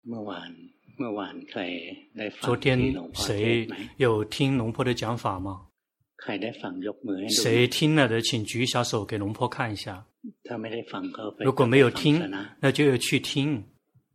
昨天谁有听龙婆的讲法吗？谁听了的请举小手给龙婆看一下。如果没有听，那就要去听。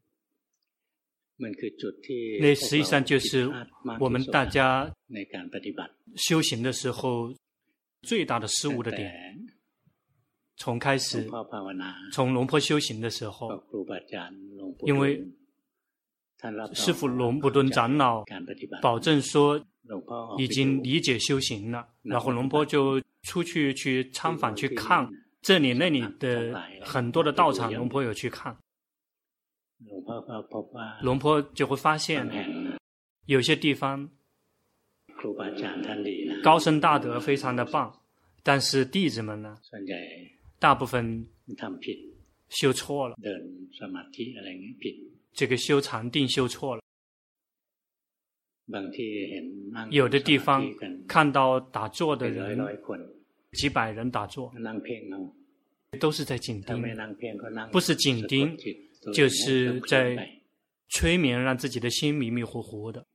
那实际上就是我们大家修行的时候最大的失误的点。从开始，从龙婆修行的时候，因为师父龙普顿长老保证说已经理解修行了，然后龙婆就出去参访去看这里那里的很多的道场，龙婆有去看。龙婆就会发现有些地方高僧大德非常的棒，但是弟子们呢，大部分修错了，这个修禅定修错了。有的地方看到打坐的人几百人打坐，都是在紧盯，不是紧盯就是在催眠，让自己的心迷迷糊糊的。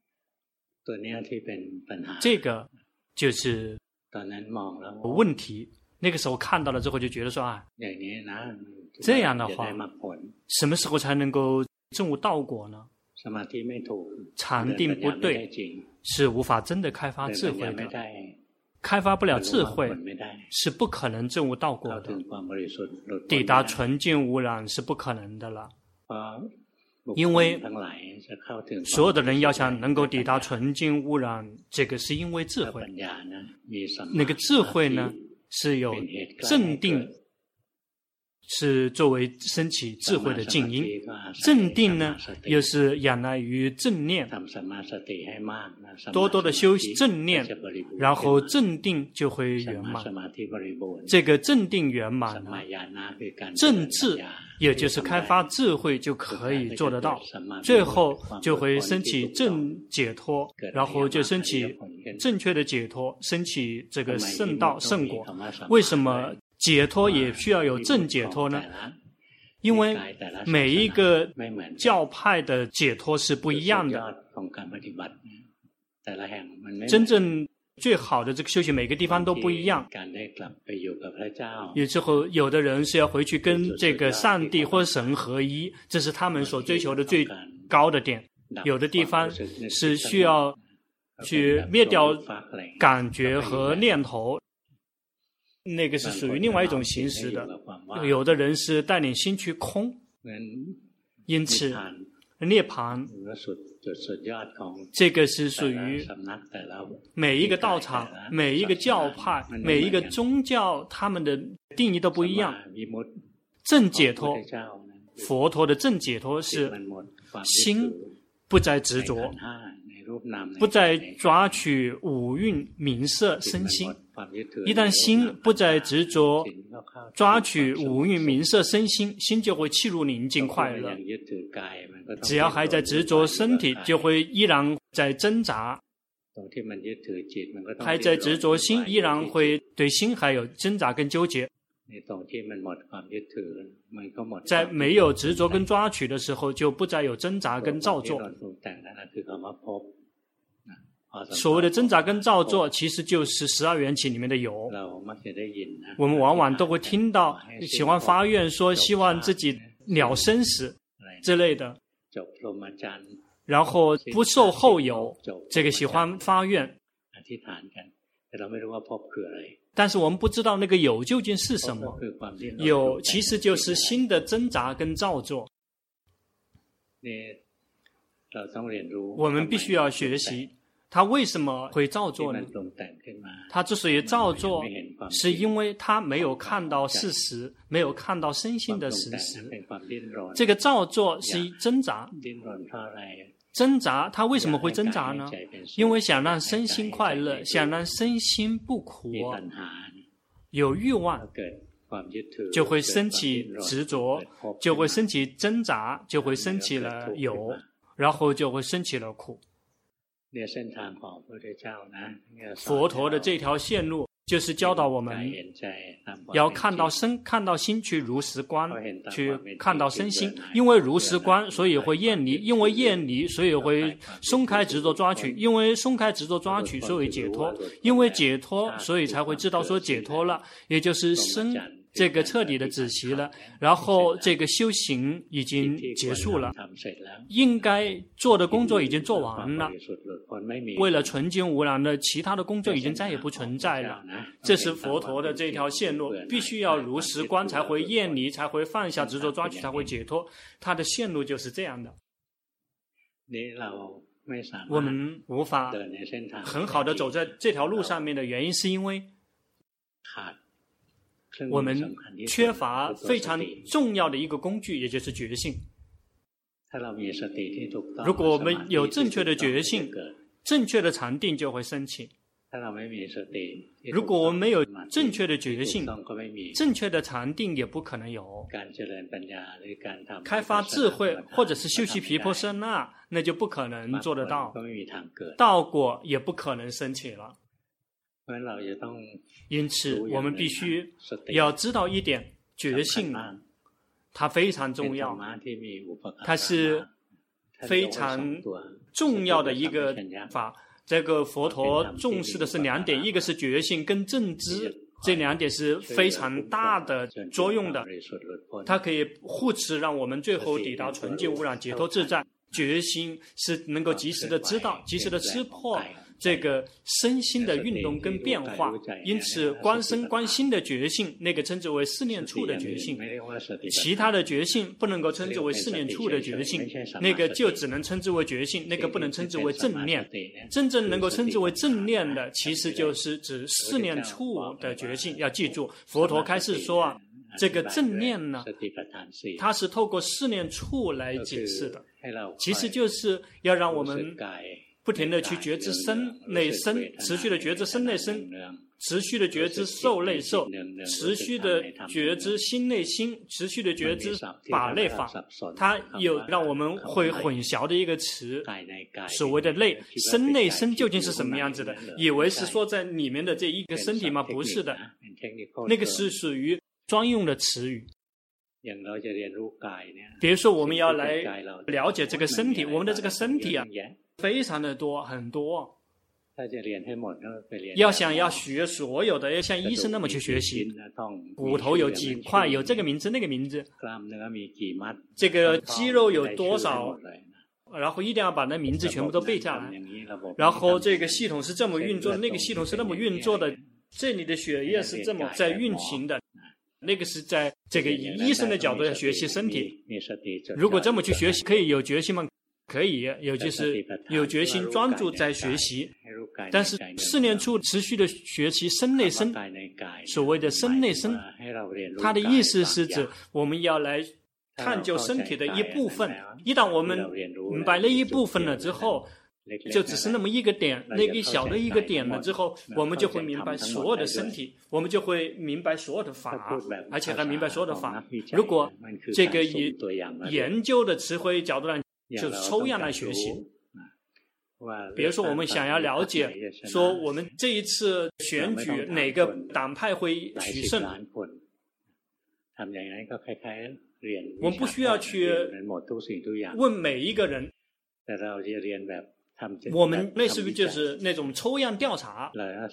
这个就是问题。那个时候看到了之后就觉得说这样的话什么时候才能够证悟道果呢？禅定不对，是无法真的开发智慧的，开发不了智慧是不可能证悟道果的，抵达纯净无染是不可能的了。因为所有的人要想能够抵达纯净无染，这个是因为智慧，那个智慧呢是有正定，是作为升起智慧的静因，正定呢又是仰赖于正念，多多的修正念，然后正定就会圆满。这个正定圆满了，正智也就是开发智慧就可以做得到，最后就会升起正解脱，然后就升起正确的解脱，升起这个圣道圣果。为什么解脱也需要有正解脱呢？因为每一个教派的解脱是不一样的，真正最好的这个修行每个地方都不一样。有时候有的人是要回去跟这个上帝或神合一，这是他们所追求的最高的点。有的地方是需要去灭掉感觉和念头，那个是属于另外一种形式的。有的人是带领心去空，因此涅槃这个是属于每一个道场、每一个教派、每一个宗教，他们的定义都不一样。正解脱，佛陀的正解脱是心不再执着，不再抓取五蕴名色身心。一旦心不再执着抓取五蕴名色身心，心就会契入宁静快乐。只要还在执着身体，就会依然在挣扎，还在执着心，依然会对心还有挣扎跟纠结。在没有执着跟抓取的时候，就不再有挣扎跟造作。所谓的挣扎跟造作，其实就是12缘起里面的有。我们往往都会听到喜欢发愿说希望自己了生死之类的，然后不受后有，这个喜欢发愿，但是我们不知道那个有究竟是什么。有其实就是心的挣扎跟造作。我们必须要学习他为什么会造作呢？他之所以造作，是因为他没有看到事实，没有看到身心的事实。这个造作是挣扎，挣扎他为什么会挣扎呢？因为想让身心快乐，想让身心不苦，有欲望就会升起执着，就会升起挣扎，就会升起了有，然后就会升起了苦。佛陀的这条线路就是教导我们要看到心去如实观，去看到身心。因为如实观，所以会厌离；因为厌离，所以会松开执着抓取；因为松开执着抓取，所以解脱；因为解脱，所以才会知道说解脱了，也就是身这个彻底的止息了，然后这个修行已经结束了，应该做的工作已经做完了，为了纯净无染的其他的工作已经再也不存在了。这是佛陀的这条线路，必须要如实观才会厌离，才会放下执着抓取，才会解脱。他的线路就是这样的。我们无法很好的走在这条路上面的原因，是因为我们缺乏非常重要的一个工具，也就是觉性。如果我们有正确的觉性，正确的禅定就会升起。如果我们没有正确的觉性，正确的禅定也不可能有。开发智慧或者是修习毗婆舍那，那就不可能做得到，道果也不可能升起了。因此我们必须要知道一点，觉性它非常重要，它是非常重要的一个法。这个佛陀重视的是两点，一个是觉性跟正知，这两点是非常大的作用的，它可以护持让我们最后抵达纯净无染解脱自在。觉心是能够及时的知道，及时的识破这个身心的运动跟变化，因此观身观心的觉性，那个称之为四念处的觉性，其他的觉性不能够称之为四念处的觉性，那个就只能称之为觉性，那个不能称之为正念。真正能够称之为正念的，其实就是指四念处的觉性。要记住，佛陀开示说啊，这个正念呢，它是透过四念处来解释的，其实就是要让我们不停地去觉知身内身，持续的觉知身内身，持续的觉知受内受，持续的觉知心内心，持续的觉知法内法。它有让我们会混淆的一个词，所谓的内身内身究竟是什么样子的？以为是说在里面的这一个身体吗？不是的，那个是属于专用的词语。比如说我们要来了解这个身体，我们的这个身体啊非常的多，很多。要学所有的，要像医生那么去学习。骨头有几块，有这个名字那个名字，这个肌肉有多少，然后一定要把那名字全部都背下来。然后这个系统是这么运作的，那个系统是那么运作的，这里的血液是这么在运行的。那个是在这个以医生的角度要学习身体。如果这么去学习，可以有决心吗？可以，就是有决心专注在学习。但是四念处持续的学习身内身，所谓的身内身，它的意思是指我们要来探究身体的一部分。一旦我们明白那一部分了之后，就只是那么一个点，那个小的一个点了之后，我们就会明白所有的身体，我们就会明白所有的法，而且还明白所有的法。如果这个以研究的词汇角度来，就是抽样来学习。比如说我们想要了解说我们这一次选举哪个党派会取胜，我们不需要去问每一个人，我们类似于就是那种抽样调查，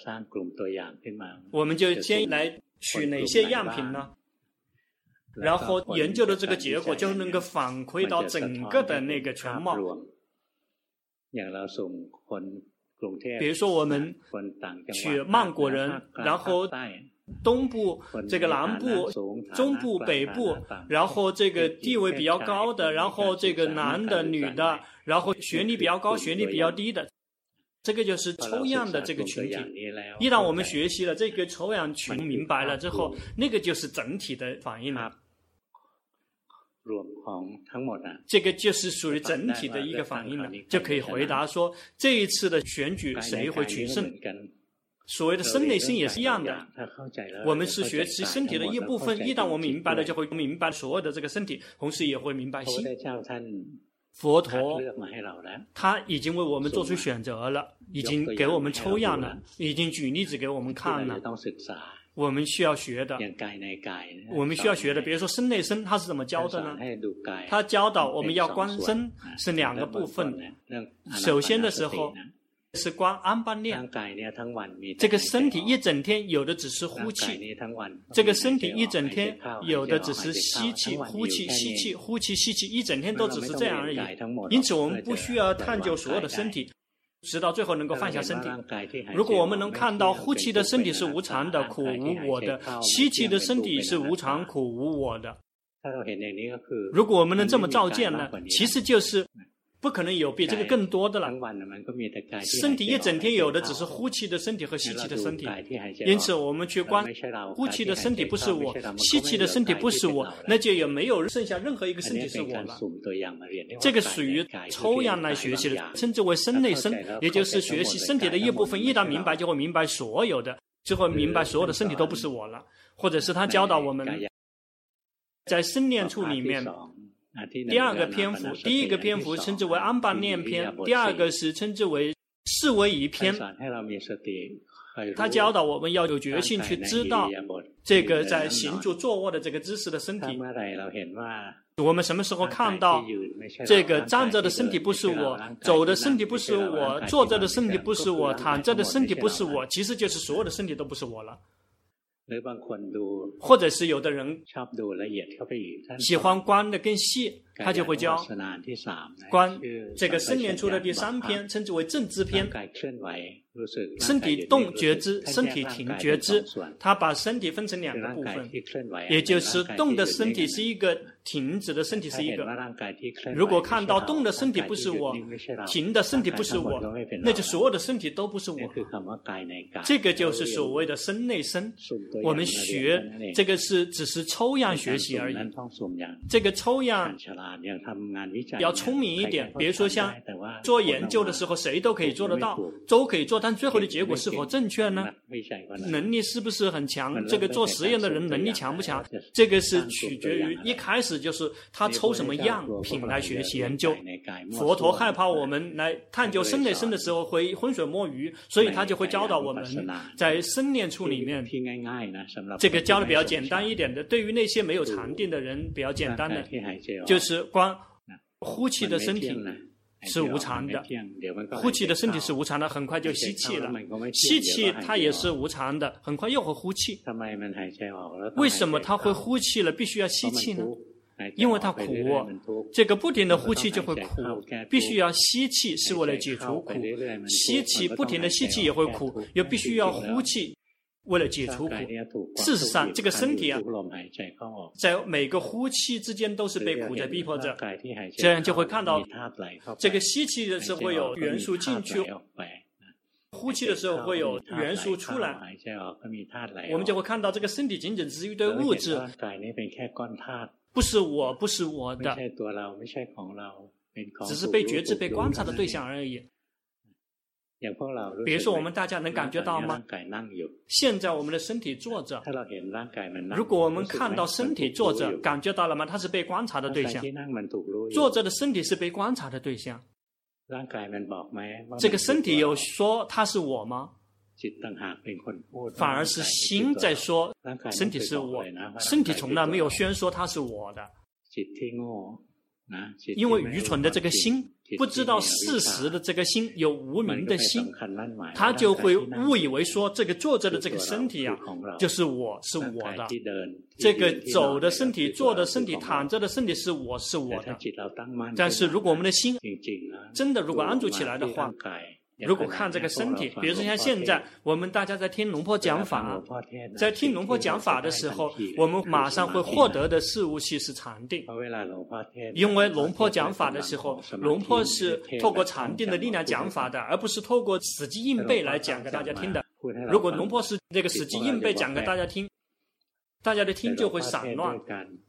我们就先来取哪些样品呢？然后研究的这个结果就能够反馈到整个的那个全貌。比如说我们取曼谷人，然后东部、这个南部、中部、北部，然后这个地位比较高的，然后这个男的、女的，然后学历比较高、学历比较低的，这个就是抽样的这个群体。一旦我们学习了这个抽样群明白了之后，那个就是整体的反应了。这个就是属于整体的一个反应了，就可以回答说这一次的选举谁会取胜。所谓的身内身也是一样的，我们是学习身体的一部分，一旦我们明白了，就会明白所有的这个身体，同时也会明白心。 佛陀他已经为我们做出选择了，已经给我们抽样了，已经举例子给我们看了。我们需要学的，比如说身内身，他是怎么教的呢？他教导我们要观身是2个部分。首先的时候是观安般念，这个身体一整天有的只是呼气，这个身体一整天有的只是吸气、呼气、吸气、呼气、吸气，一整天都只是这样而已。因此我们不需要探究所有的身体，直到最后能够放下身体。如果我们能看到呼气的身体是无常的、苦无我的，吸气的身体是无常、苦无我的，如果我们能这么照见呢，其实就是不可能有比这个更多的了。身体一整天有的只是呼气的身体和吸气的身体，因此我们去观呼气的身体不是我，吸气的身体不是我，那就也没有剩下任何一个身体是我了。这个属于抽样来学习的，称之为身内身，也就是学习身体的一部分。一旦明白，就会明白所有的，就会明白所有的身体都不是我了。或者是他教导我们在身念处里面第2个篇幅，第1个篇幅称之为安般念篇，第2个是称之为四维仪篇。他教导我们要有决心去知道这个在行住坐卧的这个姿势的身体。我们什么时候看到这个站着的身体不是我，走的身体不是我，坐着的身体不是我，躺着的身体不是我，其实就是所有的身体都不是我了。或者是有的人喜欢观的更细，他就会教观这个身念处的第3篇，称之为正知篇。身体动觉知，身体停觉知，他把身体分成2个部分，也就是动的身体是一个，停止的身体是一个。如果看到动的身体不是我，停的身体不是我，那就所有的身体都不是我。这个就是所谓的身内身。我们学这个只是抽样学习而已。这个抽样要聪明一点，比如说像做研究的时候，谁都可以做得到，都可以做，但最后的结果是否正确呢？能力是不是很强？这个做实验的人能力强不强？这个是取决于一开始就是他抽什么样品来学习研究。佛陀害怕我们来探究身内身的时候会浑水摸鱼，所以他就会教导我们在身念处里面，这个教的比较简单一点的，对于那些没有禅定的人比较简单的，就是光呼气的身体是无常的，呼气的身体是无常的，很快就吸气了。吸气它也是无常的，很快又会呼气。为什么它会呼气了必须要吸气呢？因为它苦，这个不停的呼气就会苦，必须要吸气是为了解除苦，吸气不停的吸气也会苦，又必须要呼气为了解除苦。事实上这个身体在每个呼气之间都是被苦在逼迫着，这样就会看到这个吸气的时候会有元素进去，呼气的时候会有元素出来，我们就会看到这个身体仅仅是一堆物质，不是我，不是我的，只是被觉知被观察的对象而已。比如说我们大家能感觉到吗？现在我们的身体坐着，如果我们看到身体坐着，感觉到了吗？它是被观察的对象，坐着的身体是被观察的对象。这个身体有说它是我吗？反而是心在说身体是我，身体从来没有宣说它是我的。因为愚蠢的这个心，不知道事实的这个心，有无明的心，他就会误以为说这个坐着的这个身体啊，就是我，是我的。这个走的身体、坐的身体、躺着的身体是我，是我的。但是如果我们的心真的如果安住起来的话，如果看这个身体，比如说像现在我们大家在听龙婆讲法，在听龙婆讲法的时候，我们马上会获得的事物其实禅定。因为龙婆讲法的时候，龙婆是透过禅定的力量讲法的，而不是透过死记硬背来讲给大家听的。如果龙婆是这个死记硬背讲给大家听，大家的听就会散乱。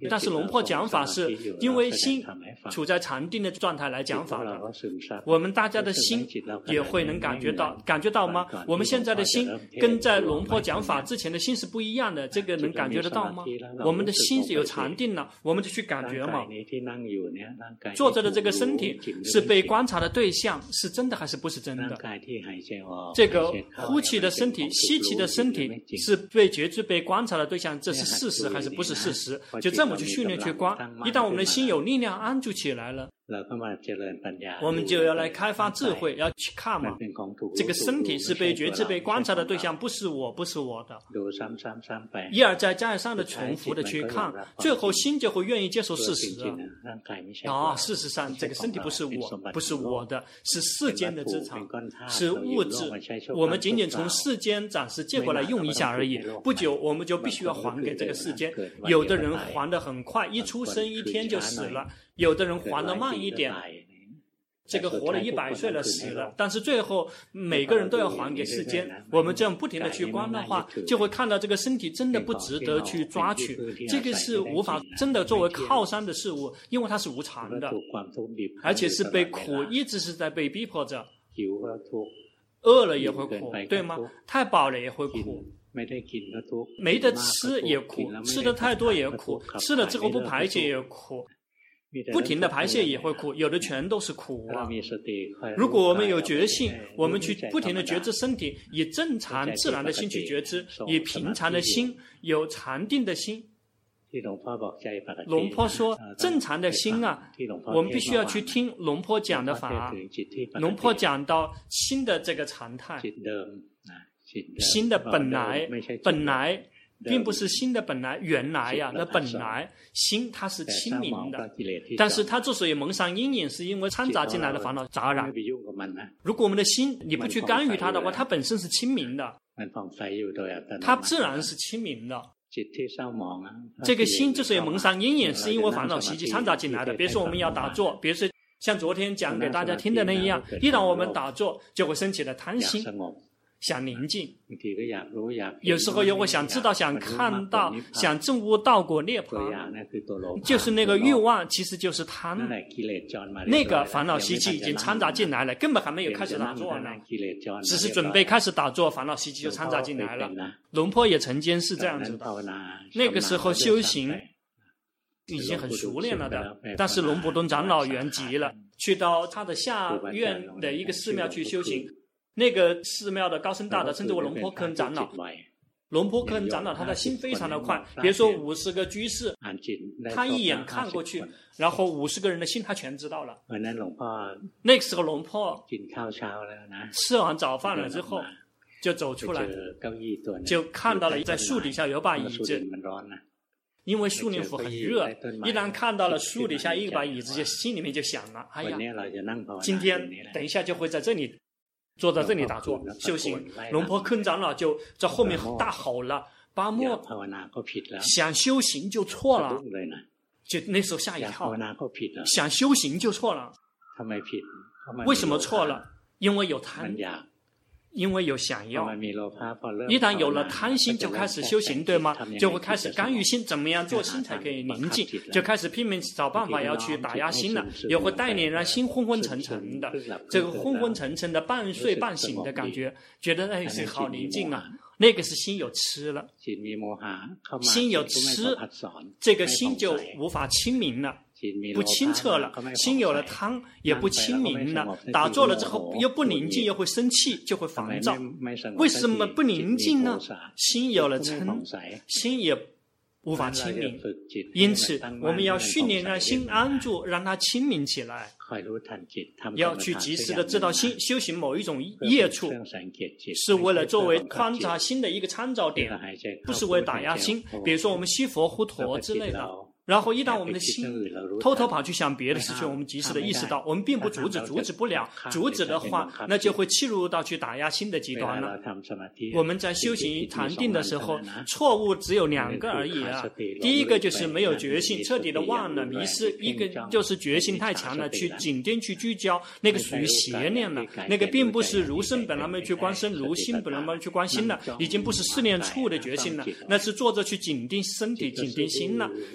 但是龙婆讲法是因为心处在禅定的状态来讲法的。我们大家的心也会能感觉到吗？我们现在的心跟在龙婆讲法之前的心是不一样的，这个能感觉得到吗？我们的心是有禅定了，我们就去感觉嘛。坐着的这个身体是被观察的对象，是真的还是不是真的？这个呼气的身体、吸气的身体是被觉知、被观察的对象，这是事实还是不是事实？就这么去训练、去观。一旦我们的心有力量安住起来了，我们就要来开发智慧，要去看嘛。这个身体是被觉知、被观察的对象，不是我，不是我的。一而再、再而三的重复的去看，最后心就会愿意接受事实事实上，这个身体不是我的，是世间的资产，是物质。我们仅仅从世间暂时借过来用一下而已。不久，我们就必须要还给这个世间。有的人还得很快，一出生1天就死了；有的人还得慢一点。这个活了100岁了死了，但是最后每个人都要还给世间。我们这样不停的去观的话，就会看到这个身体真的不值得去抓取，这个是无法真的作为靠山的事物，因为它是无常的，而且是被苦一直是在被逼迫着，饿了也会苦，对吗？太饱了也会苦，没得吃也苦，吃的太多也苦，吃了之后不排解也苦，不停的排泄也会苦，有的全都是苦啊。如果我们有觉性，我们去不停的觉知身体，以正常自然的心去觉知，以平常的心，有禅定的心。龙婆说正常的心啊，我们必须要去听龙婆讲的法。龙婆讲到心的这个常态，心的本来并不是心的本来原来呀，那本来心它是清明的，但是它之所以蒙上阴影，是因为掺杂进来的烦恼杂染。如果我们的心你不去干预它的话，它本身是清明的，它自然是清明的。这个心之所以蒙上阴影，是因为烦恼习气掺杂进来的。比如说我们要打坐，比如说像昨天讲给大家听的那样，一旦我们打坐就会升起了贪心，想宁静，有时候又会想知道、想看到、想证悟道果涅槃，就是那个欲望，其实就是贪。那个烦恼习气已经掺杂进来了，根本还没有开始打坐呢，只是准备开始打坐，烦恼习气就掺杂进来了。龙婆也曾经是这样子的，那个时候修行已经很熟练了的，但是龙普顿长老圆寂了，去到他的下院的一个寺庙去修行。那个寺庙的高僧大德称之为龙婆科恩长老。龙婆科恩长老他的心非常的快，比如说50个居士，他一眼看过去，然后50个人的心他全知道了。那个时候龙婆吃完早饭了之后就走出来，就看到了在树底下有把椅子，因为树林府很热，一旦看到了树底下一把椅子，就心里面就想了，哎呀，今天等一下就会在这里坐在这里打坐修行。龙婆科恩长老就在后面大吼了，巴莫想修行就错了，就那时候吓一跳，想修行就错了。为什么错了？因为有贪，因为有想要。一旦有了贪心，就开始修行，对吗？就会开始干预心，怎么样做心才可以宁静，就开始拼命找办法要去打压心了，也会带领让心昏昏沉沉的，这个昏昏沉沉的半睡半醒的感觉，觉得哎是好宁静啊。那个是心有痴了，心有痴，这个心就无法清明了，不清澈了。心有了贪也不清明了，打坐了之后又不宁静，又会生气，就会烦躁。为什么不宁静呢？心有了嗔，心也无法清明。因此我们要训练让心安住，让它清明起来，要去及时的知道心修行某一种业处，是为了作为观察心的一个参照点，不是为打压心。比如说我们吸佛呼陀之类的，然后一旦我们的心偷偷跑去想别的事情，我们及时的意识到我们并不阻止不了，阻止的话那就会侵入到去打压心的极端了。我们在修行禅定的时候，错误只有2个而已啊。第一个就是没有决心，彻底的忘了迷失；一个就是决心太强了，去紧盯去聚焦，那个属于邪念了，那个并不是如身本来没去观身，如心本来没去观心了，已经不是4念处的决心了，那是坐着去紧盯身体紧盯心了，心就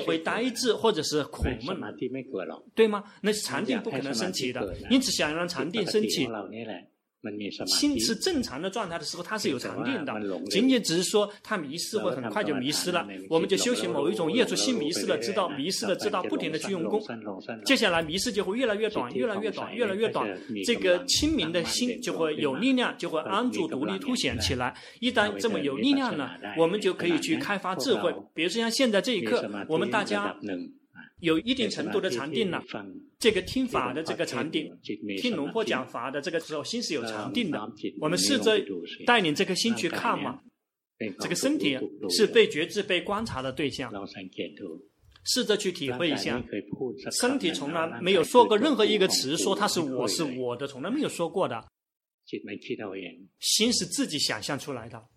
会呆滞或者是苦闷，对吗？那禅定不可能升起的。因此，想让禅定升起，心是正常的状态的时候，它是有禅定的。仅仅只是说它迷失或很快就迷失了，我们就修行某一种业处，心迷失了知道，迷失了知道，不停的去用功。接下来迷失就会越来越短，越来越短，越来越短。这个清明的心就会有力量，就会安住独立凸显起来。一旦这么有力量呢，我们就可以去开发智慧。比如说像现在这一刻，我们大家有一定程度的禅定了，这个听法的这个禅定，听龙婆讲法的这个时候，心是有禅定的。我们试着带领这颗心去看嘛，这个身体是被觉知、被观察的对象，试着去体会一下。身体从来没有说过任何一个词，说它是我是我的，从来没有说过的。心是自己想象出来的。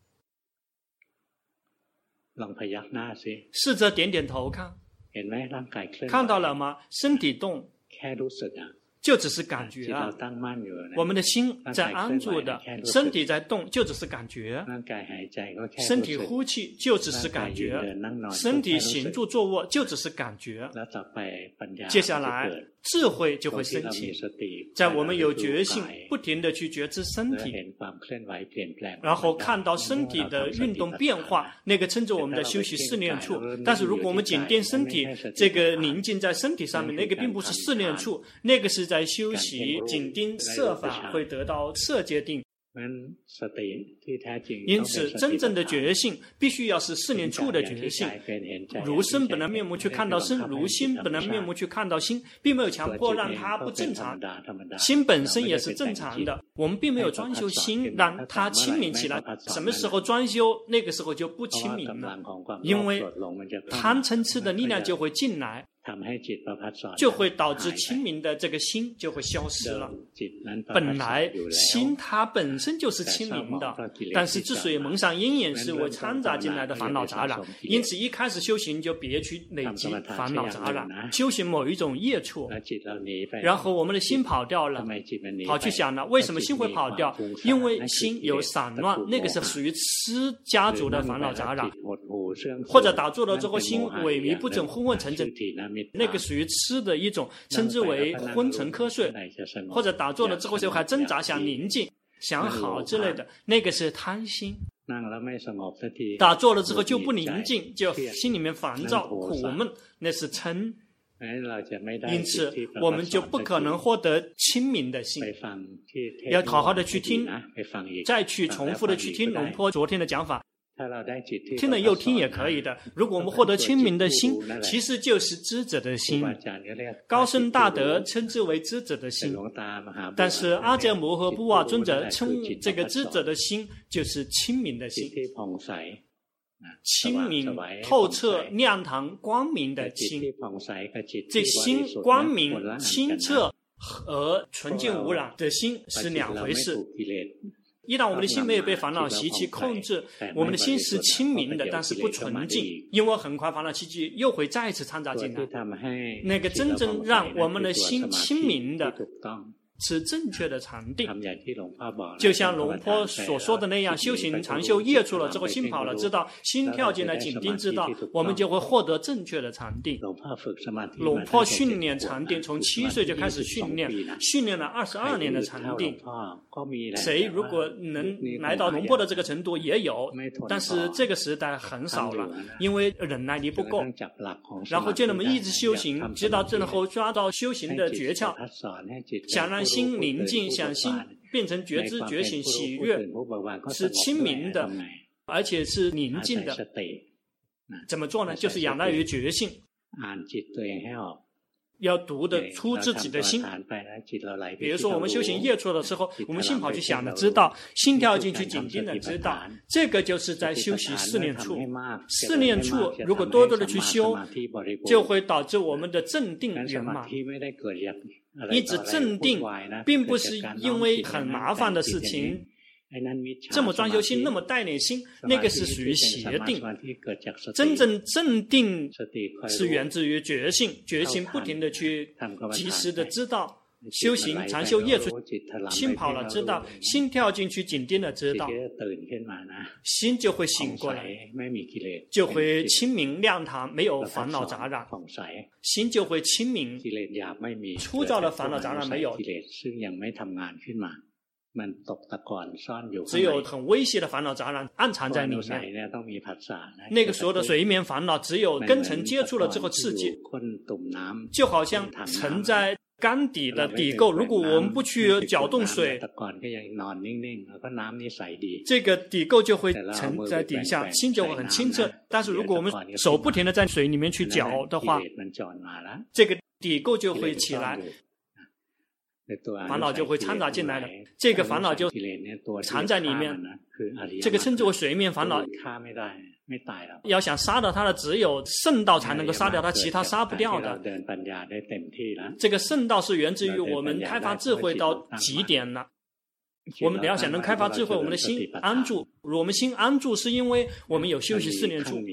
试着点点头看。看到了吗？身体动就只是感觉啊，我们的心在安住的，身体在动就只是感觉，身体呼气就只是感觉，身体行住坐卧就只是感觉。接下来智慧就会升起，在我们有觉性不停地去觉知身体，然后看到身体的运动变化，那个称之我们的休息试炼处。但是如果我们紧盯身体，这个宁静在身体上面，那个并不是试炼处，那个是在修习紧盯色法，会得到色界定。因此真正的觉性必须要是试炼处的觉性，如身本来面目去看到身，如心本来面目去看到心，并没有强迫让它不正常，心本身也是正常的。我们并没有专修心让它清明起来，什么时候专修，那个时候就不清明了，因为贪嗔痴的力量就会进来，就会导致清明的这个心就会消失了。本来心它本身就是清明的，但是之所以蒙上阴影，是为掺杂进来的烦恼杂染。因此一开始修行就别去累积烦恼杂染，修行某一种业处，然后我们的心跑掉了，跑去想了，为什么心会跑掉？因为心有散乱，那个是属于痴家族的烦恼杂染，或者打坐了之后心萎靡不振、昏昏沉沉，那个属于痴的一种，称之为昏沉瞌睡，或者打坐了之后就还挣扎想宁静想好之类的，那个是贪心。打坐了之后就不宁静，就心里面烦躁苦闷，那是嗔。因此我们就不可能获得清明的心。要好好的去听，再去重复的去听龙坡昨天的讲法，听了又听也可以的。如果我们获得清明的心，其实就是知者的心。高僧大德称之为知者的心，但是阿姜摩诃布瓦尊者称这个知者的心就是清明的心，清明透彻亮堂光明的心。这心光明清澈和纯净无染的心是两回事。一旦我们的心没有被烦恼习气控制，我们的心是清明的，但是不纯净，因为很快烦恼习气又会再一次掺杂进来。那个真正让我们的心清明的是正确的禅定，就像龙坡所说的那样，修行禅修业处了之后，心跑了知道，心跳进来紧盯知道，我们就会获得正确的禅定。龙坡训练禅定，从7岁就开始训练了22年的禅定。谁如果能来到龙坡的这个程度也有，但是这个时代很少了，因为忍耐力不够，然后就那么一直修行，直到最后抓到修行的诀窍，想让心宁静，想心变成觉知觉醒喜悦，是清明的，而且是宁静的。怎么做呢？就是仰赖于觉性，要读得出自己的心。比如说我们修行业处的时候，我们心跑去想的知道，心跳进去紧盯的知道，这个就是在修习试炼处。试炼处如果多多的去修，就会导致我们的镇定圆满。一直镇定并不是因为很麻烦的事情，这么专修心，那么带领心，那个是属于邪定。真正镇定是源自于觉性，觉性不停的去及时的知道， 修行禅修业出，心跑了知道，心跳进去紧盯了知道，心就会醒过来，就会清明亮堂，没有烦恼杂染，心就会清明，粗糙的烦恼杂染没有，只有很微细的烦恼杂染暗藏在里面。那个时候的水面烦恼，只有根尘接触了之后刺激，就好像沉在缸底的底垢，如果我们不去搅动水，这个底垢就会沉在底下，心就会很清澈。但是如果我们手不停地在水里面去搅的话，这个底垢就会起来，烦恼就会掺杂进来了，这个烦恼就藏在里面，这个称之为水面烦恼。要想杀掉它的，只有圣道才能够杀掉它，其他杀不掉的。这个圣道是源自于我们开发智慧到极点了。我们要想能开发智慧，我们的心安住。我们心安住是因为我们有休息4念处，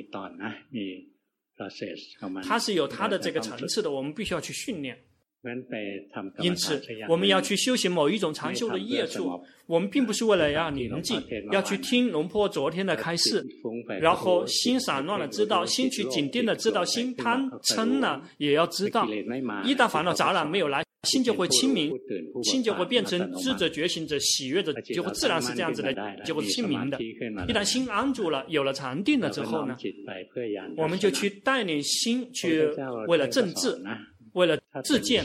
它是有它的这个层次的，我们必须要去训练。因此我们要去修行某一种常修的业处，我们并不是为了要宁静，要去听龙婆昨天的开示，然后心散乱了知道，心去紧盯了知道，心贪嗔了也要知道。一旦烦恼杂染没有来，心就会清明，心就会变成智者觉醒者喜悦的，就会自然是这样子的，就会清明的。一旦心安住了，有了禅定了之后呢，我们就去带领心去为了正治，为了自见。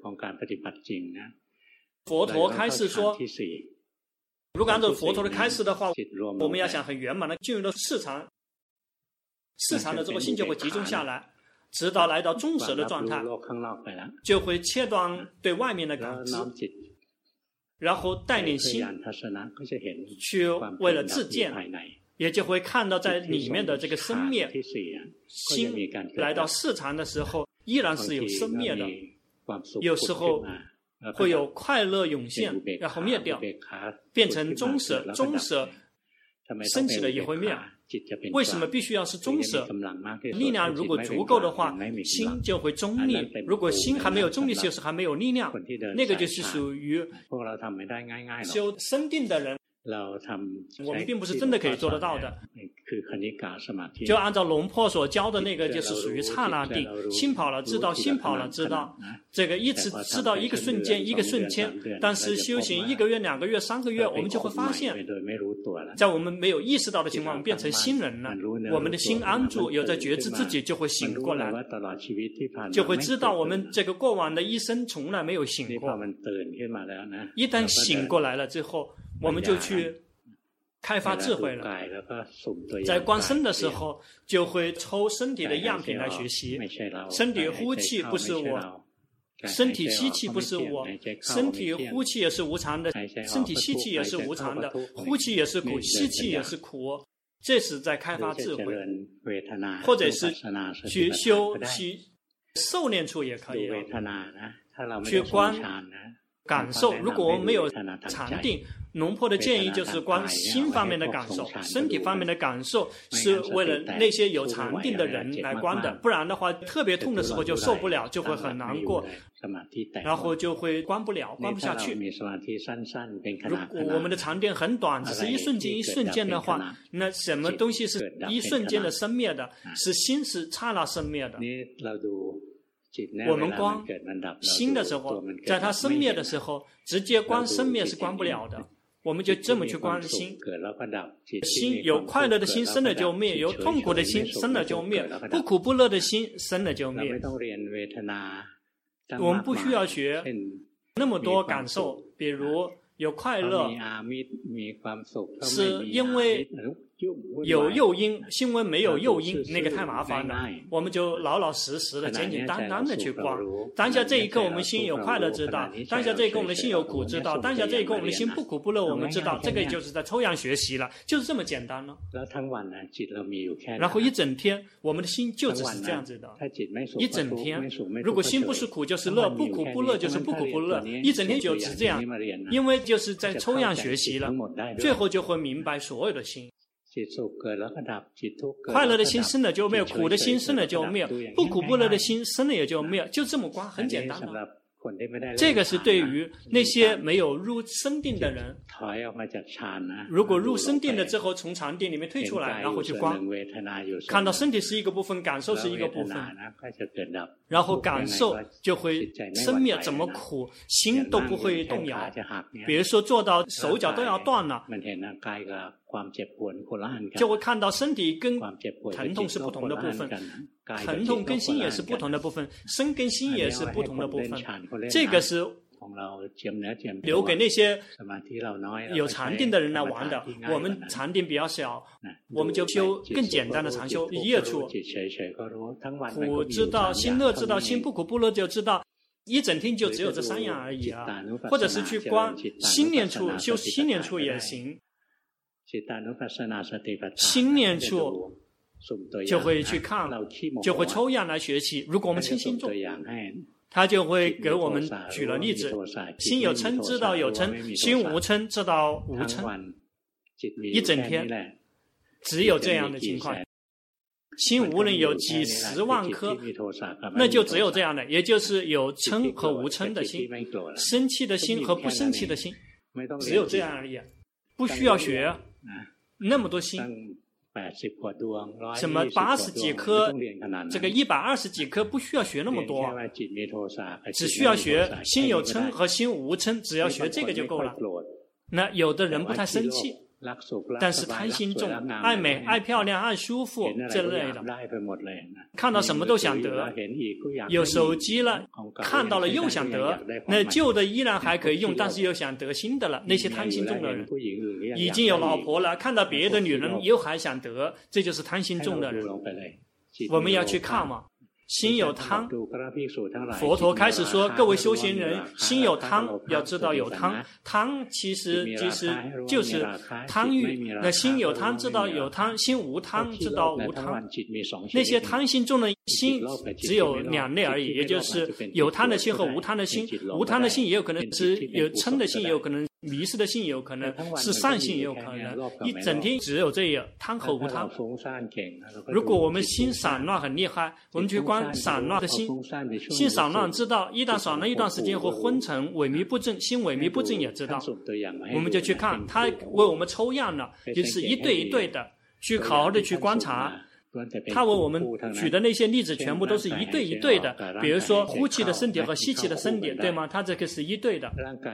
佛陀开示说，如果按照佛陀的开示的话，我们要想很圆满的进入到四禅的这个心就会集中下来，直到来到中舍的状态，就会切断对外面的感知，然后带领心去为了自见，也就会看到在里面的这个生灭。心来到四禅的时候依然是有生灭的，有时候会有快乐涌现，然后灭掉，变成中舍，中舍升起了也会灭。为什么必须要是中舍？力量如果足够的话，心就会中立；如果心还没有中立，就是还没有力量，那个就是属于修深定的人。我们并不是真的可以做得到的。就按照龙婆所教的那个，就是属于刹那定，心跑了知道，心跑了知道，这个一直知道一个瞬间一个瞬间。但是修行1个月2个月3个月，我们就会发现，在我们没有意识到的情况，我们变成新人了。我们的心安住，有在觉知自己，就会醒过来，就会知道我们这个过往的一生从来没有醒过。一旦醒过来了之后，我们就去开发智慧了。在观身的时候，就会抽身体的样品来学习。身体呼气不是我，身体吸气不是我，身体呼气也是无常的，身体吸气也是无常的，呼气也是苦，吸气也是苦。这是在开发智慧，或者是去修习受念处也可以，去观感受。如果我们没有禅定，龙婆的建议就是观心方面的感受，身体方面的感受是为了那些有禅定的人来观的，不然的话特别痛的时候就受不了，就会很难过，然后就会观不了，观不下去。如果我们的禅定很短，只是一瞬间一瞬间的话，那什么东西是一瞬间的生灭的？是心是刹那生灭的。我们观心的时候，在它生灭的时候，直接观生灭是观不了的。我们就这么去观心，心有快乐的心生了就灭，有痛苦的心生了就灭，不苦不乐的心生了就灭。我们不需要学那么多感受，比如有快乐，是因为有诱因，因为没有诱因，那个太麻烦了。我们就老老实实的、简简单单的去观。当下这一刻，我们心有快乐知道；当下这一刻，我们的心有苦知道；当下这一刻，我们的心不苦不乐，我们知道。这个就是在抽样学习了，就是这么简单了。然后一整天，我们的心就只是这样子的。一整天，如果心不是苦就是乐，不苦不乐就是不苦不乐，一整天就是这样。因为就是在抽样学习了，最后就会明白所有的心。快乐的心生了就灭，苦的心生了就灭，不苦不乐的心生了也就灭，就这么观，很简单的。 这个是对于那些没有入深定的人，如果入深定了之后从禅定里面退出来，然后去观，看到身体是一个部分，感受是一个部分，然后感受就会生灭，怎么苦心都不会动摇。比如说做到手脚都要断了，就会看到身体跟疼痛是不同的部分，疼痛跟心也是不同的部分，身跟心也是不同的部分。这个是留给那些有禅定的人来玩的。我们禅定比较小，我们就修更简单的禅修，一夜处苦知道，心乐知道，心不苦不乐就知道。一整天就只有这3样而已啊，或者是去观心念处，修心念处也行。心念处就会去看，就会抽样来学习。如果我们称心重，他就会给我们举了例子：心有嗔知道有嗔，心无嗔知道无嗔。一整天只有这样的情况。心无论有几10万颗，那就只有这样的，也就是有嗔和无嗔的心，生气的心和不生气的心，只有这样而已，不需要学那么多心。什么80几颗，这个120几颗不需要学那么多，只需要学心有嗔和心无嗔，只要学这个就够了。那有的人不太生气，但是贪心重，爱美、爱漂亮、爱舒服这类的，看到什么都想得。有手机了，看到了又想得，那旧的依然还可以用，但是又想得新的了。那些贪心重的人，已经有老婆了，看到别的女人又还想得，这就是贪心重的人。我们要去看嘛。心有贪，佛陀开始说：各位修行人，心有贪，要知道有贪。贪其实就是贪欲。那心有贪，知道有贪；心无贪，知道无贪。那些贪心中的心只有2类而已，也就是有贪的心和无贪的心。无贪的心也有可能是有嗔的心，也有可能迷失的心，也有可能是善心，也有可能。一整天只有这样贪和无贪。如果我们心散乱很厉害，我们去观散乱的心，心散乱知道，一旦散乱一段时间会昏沉萎靡不振，心萎靡不振也知道，我们就去看他为我们抽样了，就是一对一对的去好好的去观察。他为我们举的那些例子全部都是一对一对的，比如说呼气的身体和吸气的身体，对吗？他这个是一对的。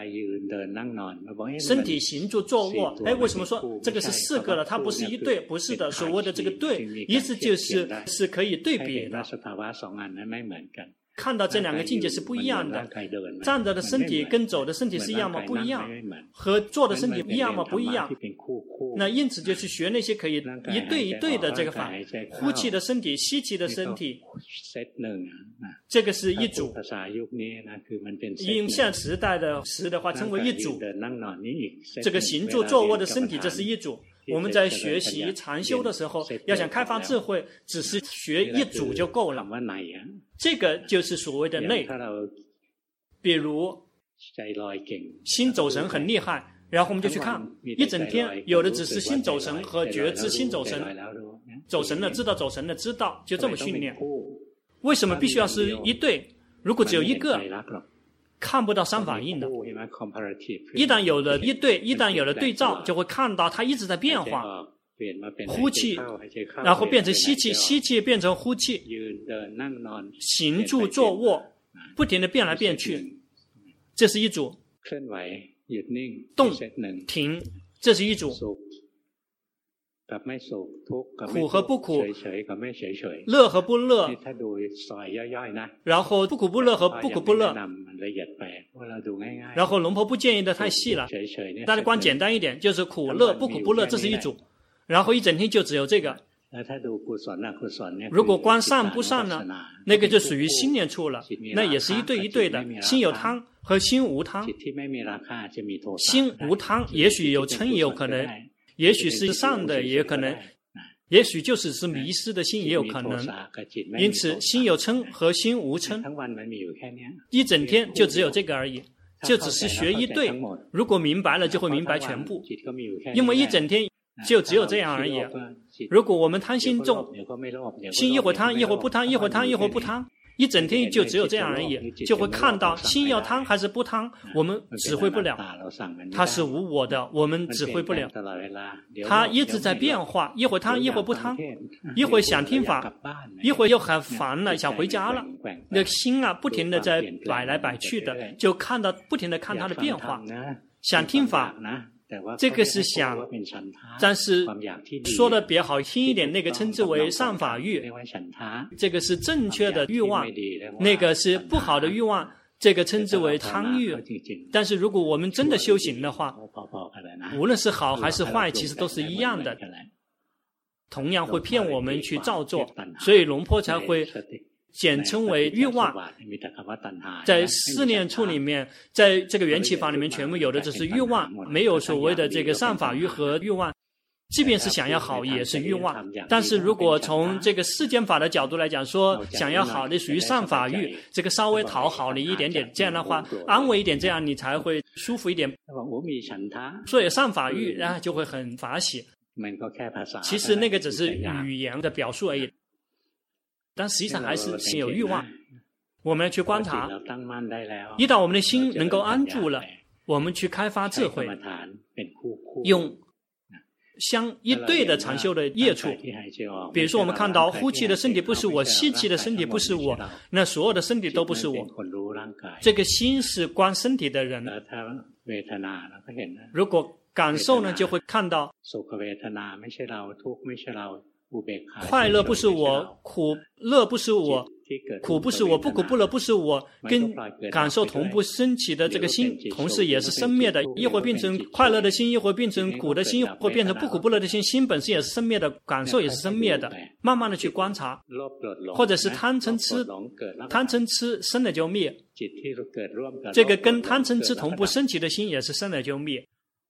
身体行住坐卧，为什么说这个是4个了？它不是一对，不是的。所谓的这个对，意思是可以对比的。看到这2个境界是不一样的。站着的身体跟走的身体是一样吗？不一样。和坐的身体一样吗？不一样。那因此就去学那些可以一对一对的这个法，呼气的身体，吸气的身体，这个是一组。用现时代的话称为一组。这个行住坐卧的身体，这是一组。我们在学习禅修的时候，要想开发智慧，只是学一组就够了。这个就是所谓的内。比如心走神很厉害，然后我们就去看一整天，有的只是心走神和觉知心走神，走神了知道，走神了知道，就这么训练。为什么必须要是一对？如果只有一个，看不到3反应的。一旦有了一对，一旦有了对照，就会看到它一直在变化。呼气，然后变成吸气，吸气变成呼气，行住坐卧，不停地变来变去，这是一组。动停，这是一组。苦和不苦，乐和不乐，然后不苦不乐和不苦不乐，然后龙婆不建议的太细了，大家观简单一点，就是苦乐不苦不乐，这是一组，然后一整天就只有这个。如果观善不善呢，那个就属于心念处了，那也是一对一对的，心有贪和心无贪，心无贪也许有嗔也有可能，也许是善的也有可能，也许就是迷失的心也有可能。因此心有嗔和心无嗔，一整天就只有这个而已，就只是学一对。如果明白了就会明白全部，因为一整天就只有这样而已。如果我们贪心重，心一会贪一会不贪，一会贪一会不贪， 一整天就只有这样而已，就会看到心要贪还是不贪，我们指挥不了。它是无我的，我们指挥不了。它一直在变化，一会儿贪，一会儿不贪，一会儿想听法，一会儿又很烦了，想回家了。那心啊，不停的在摆来摆去的，就看到不停的看它的变化。想听法，这个是想，但是说的比较好听一点，那个称之为善法欲，这个是正确的欲望，那个是不好的欲望，这个称之为贪欲。但是如果我们真的修行的话，无论是好还是坏，其实都是一样的，同样会骗我们去照做，所以龙坡才会简称为欲望。在四念处里面，在这个缘起法里面，全部有的只是欲望，没有所谓的这个善法欲和欲望。即便是想要好，也是欲望。但是如果从这个世间法的角度来讲，说想要好的属于善法欲，这个稍微讨好你一点点，这样的话安慰一点，这样你才会舒服一点。所以善法欲，然后就会很法喜。其实那个只是语言的表述而已。但实际上还是心有欲望，我们要去观察。一旦我们的心能够安住了，我们去开发智慧，用相一对的禅修的业处。比如说我们看到呼气的身体不是我，吸气的身体不是我，那所有的身体都不是我。这个心是观身体的人，如果感受呢，就会看到快乐不是我，苦乐不是我，苦不是我，不苦不乐不是我，跟感受同步升起的这个心，同时也是生灭的，一会儿变成快乐的心，一会儿变成苦的心，会变成不苦不乐的心，心本身也是生灭的，感受也是生灭的，慢慢的去观察。或者是贪嗔痴，贪嗔痴生了就灭，这个跟贪嗔痴同步升起的心也是生了就灭。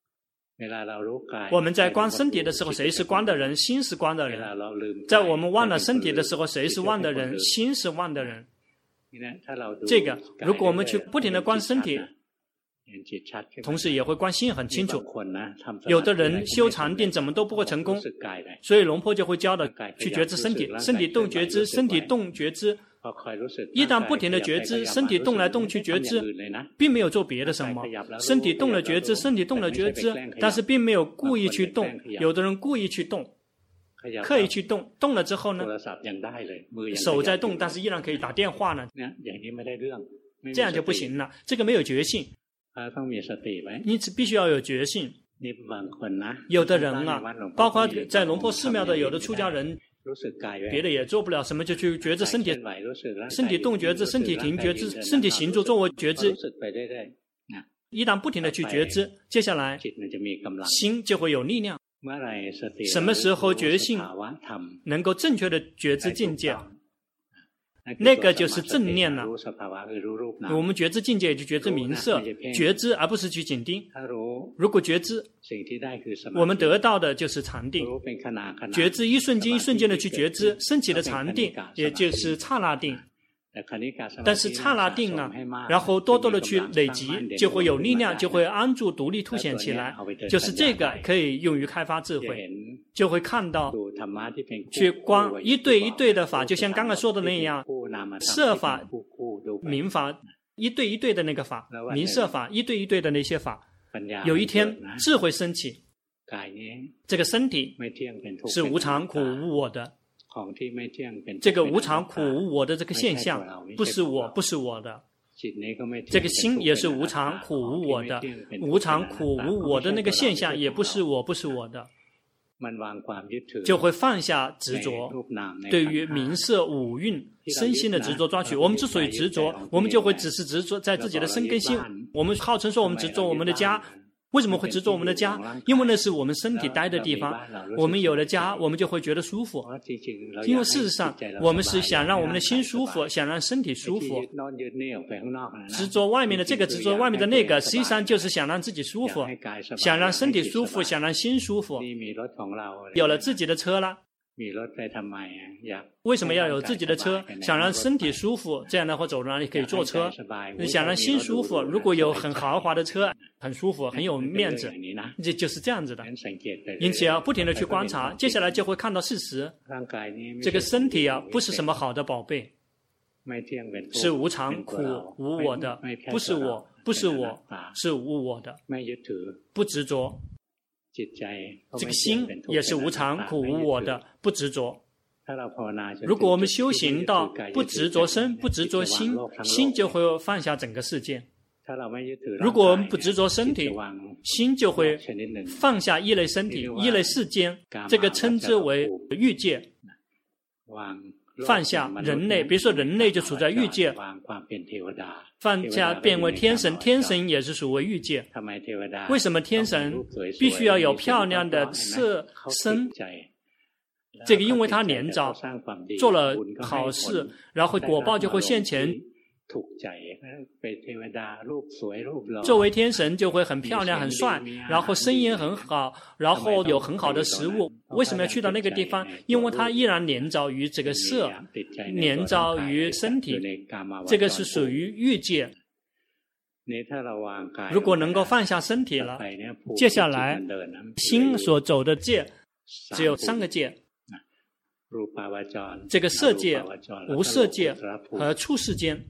我们在观身体的时候，谁是观的人？心是观的人。在我们忘了身体的时候，谁是忘的人？心是忘的人。这个，如果我们去不停的观身体，同时也会观心很清楚。有的人修禅定怎么都不会成功，所以龙坡就会教的去觉知身体，身体动觉知，身体动觉知。一旦不停的觉知，身体动来动去觉知，并没有做别的什么，身体动了觉知，身体动了觉知，但是并没有故意去动。有的人故意去动，刻意去动，动了之后呢，手在动，但是依然可以打电话呢，这样就不行了，这个没有觉性。因此必须要有觉性。有的人啊，包括在龙坡寺庙的有的出家人，别的也做不了什么，就去觉知身体，身体动觉知，身体停觉知，身体行住坐卧觉知。一旦不停的去觉知，接下来心就会有力量。什么时候觉性能够正确的觉知境界，那个就是正念了。我们觉知境界也就觉知名色，觉知而不是去紧盯。如果觉知，我们得到的就是禅定。觉知一瞬间一瞬间的去觉知，升起的禅定也就是刹那定。但是刹那定啊，然后多多的去累积，就会有力量，就会安住独立凸显起来。就是这个可以用于开发智慧，就会看到去观一对一对的法，就像刚刚说的那样，色法、名法，一对一对的那个法，名色法，一对一对的那些法。有一天智慧升起，这个身体是无常苦无我的，这个无常苦无我的这个现象不是我，不是我的。这个心也是无常苦无我的，无常苦无我的那个现象也不是我，不是我的，就会放下执着。对于名色五蕴身心的执着抓取，我们之所以执着，我们就会只是执着在自己的身跟心。我们号称说我们执着我们的家，为什么会执着我们的家？因为那是我们身体待的地方，我们有了家，我们就会觉得舒服。因为事实上我们是想让我们的心舒服，想让身体舒服。执着外面的这个，执着外面的那个，实际上就是想让自己舒服，想让身体舒服，想让心舒服。有了自己的车了，为什么要有自己的车？想让身体舒服，这样的话走哪里可以坐车。你想让心舒服，如果有很豪华的车，很舒服，很有面子，这就是这样子的。因此要不停的去观察，接下来就会看到事实。这个身体啊，不是什么好的宝贝， 是无常、苦、无我的，不是我，不是我，是无我的，不执着。这个心也是无常、苦、无我的，不执着。如果我们修行到不执着身、不执着心，心就会放下整个世界。如果我们不执着身体，心就会放下一类身体、一类世间，这个称之为欲界。放下人类，比如说人类就处在欲界，放下变为天神，天神也是属为欲界。为什么天神必须要有漂亮的色身？这个因为他年早做了好事，然后果报就会现前。作为天神就会很漂亮很帅，然后声音很好，然后有很好的食物。为什么要去到那个地方？因为他依然连着于这个色，连着于身体，这个是属于欲界。如果能够放下身体了，接下来心所走的界只有3个界，这个色界、无色界和处世间。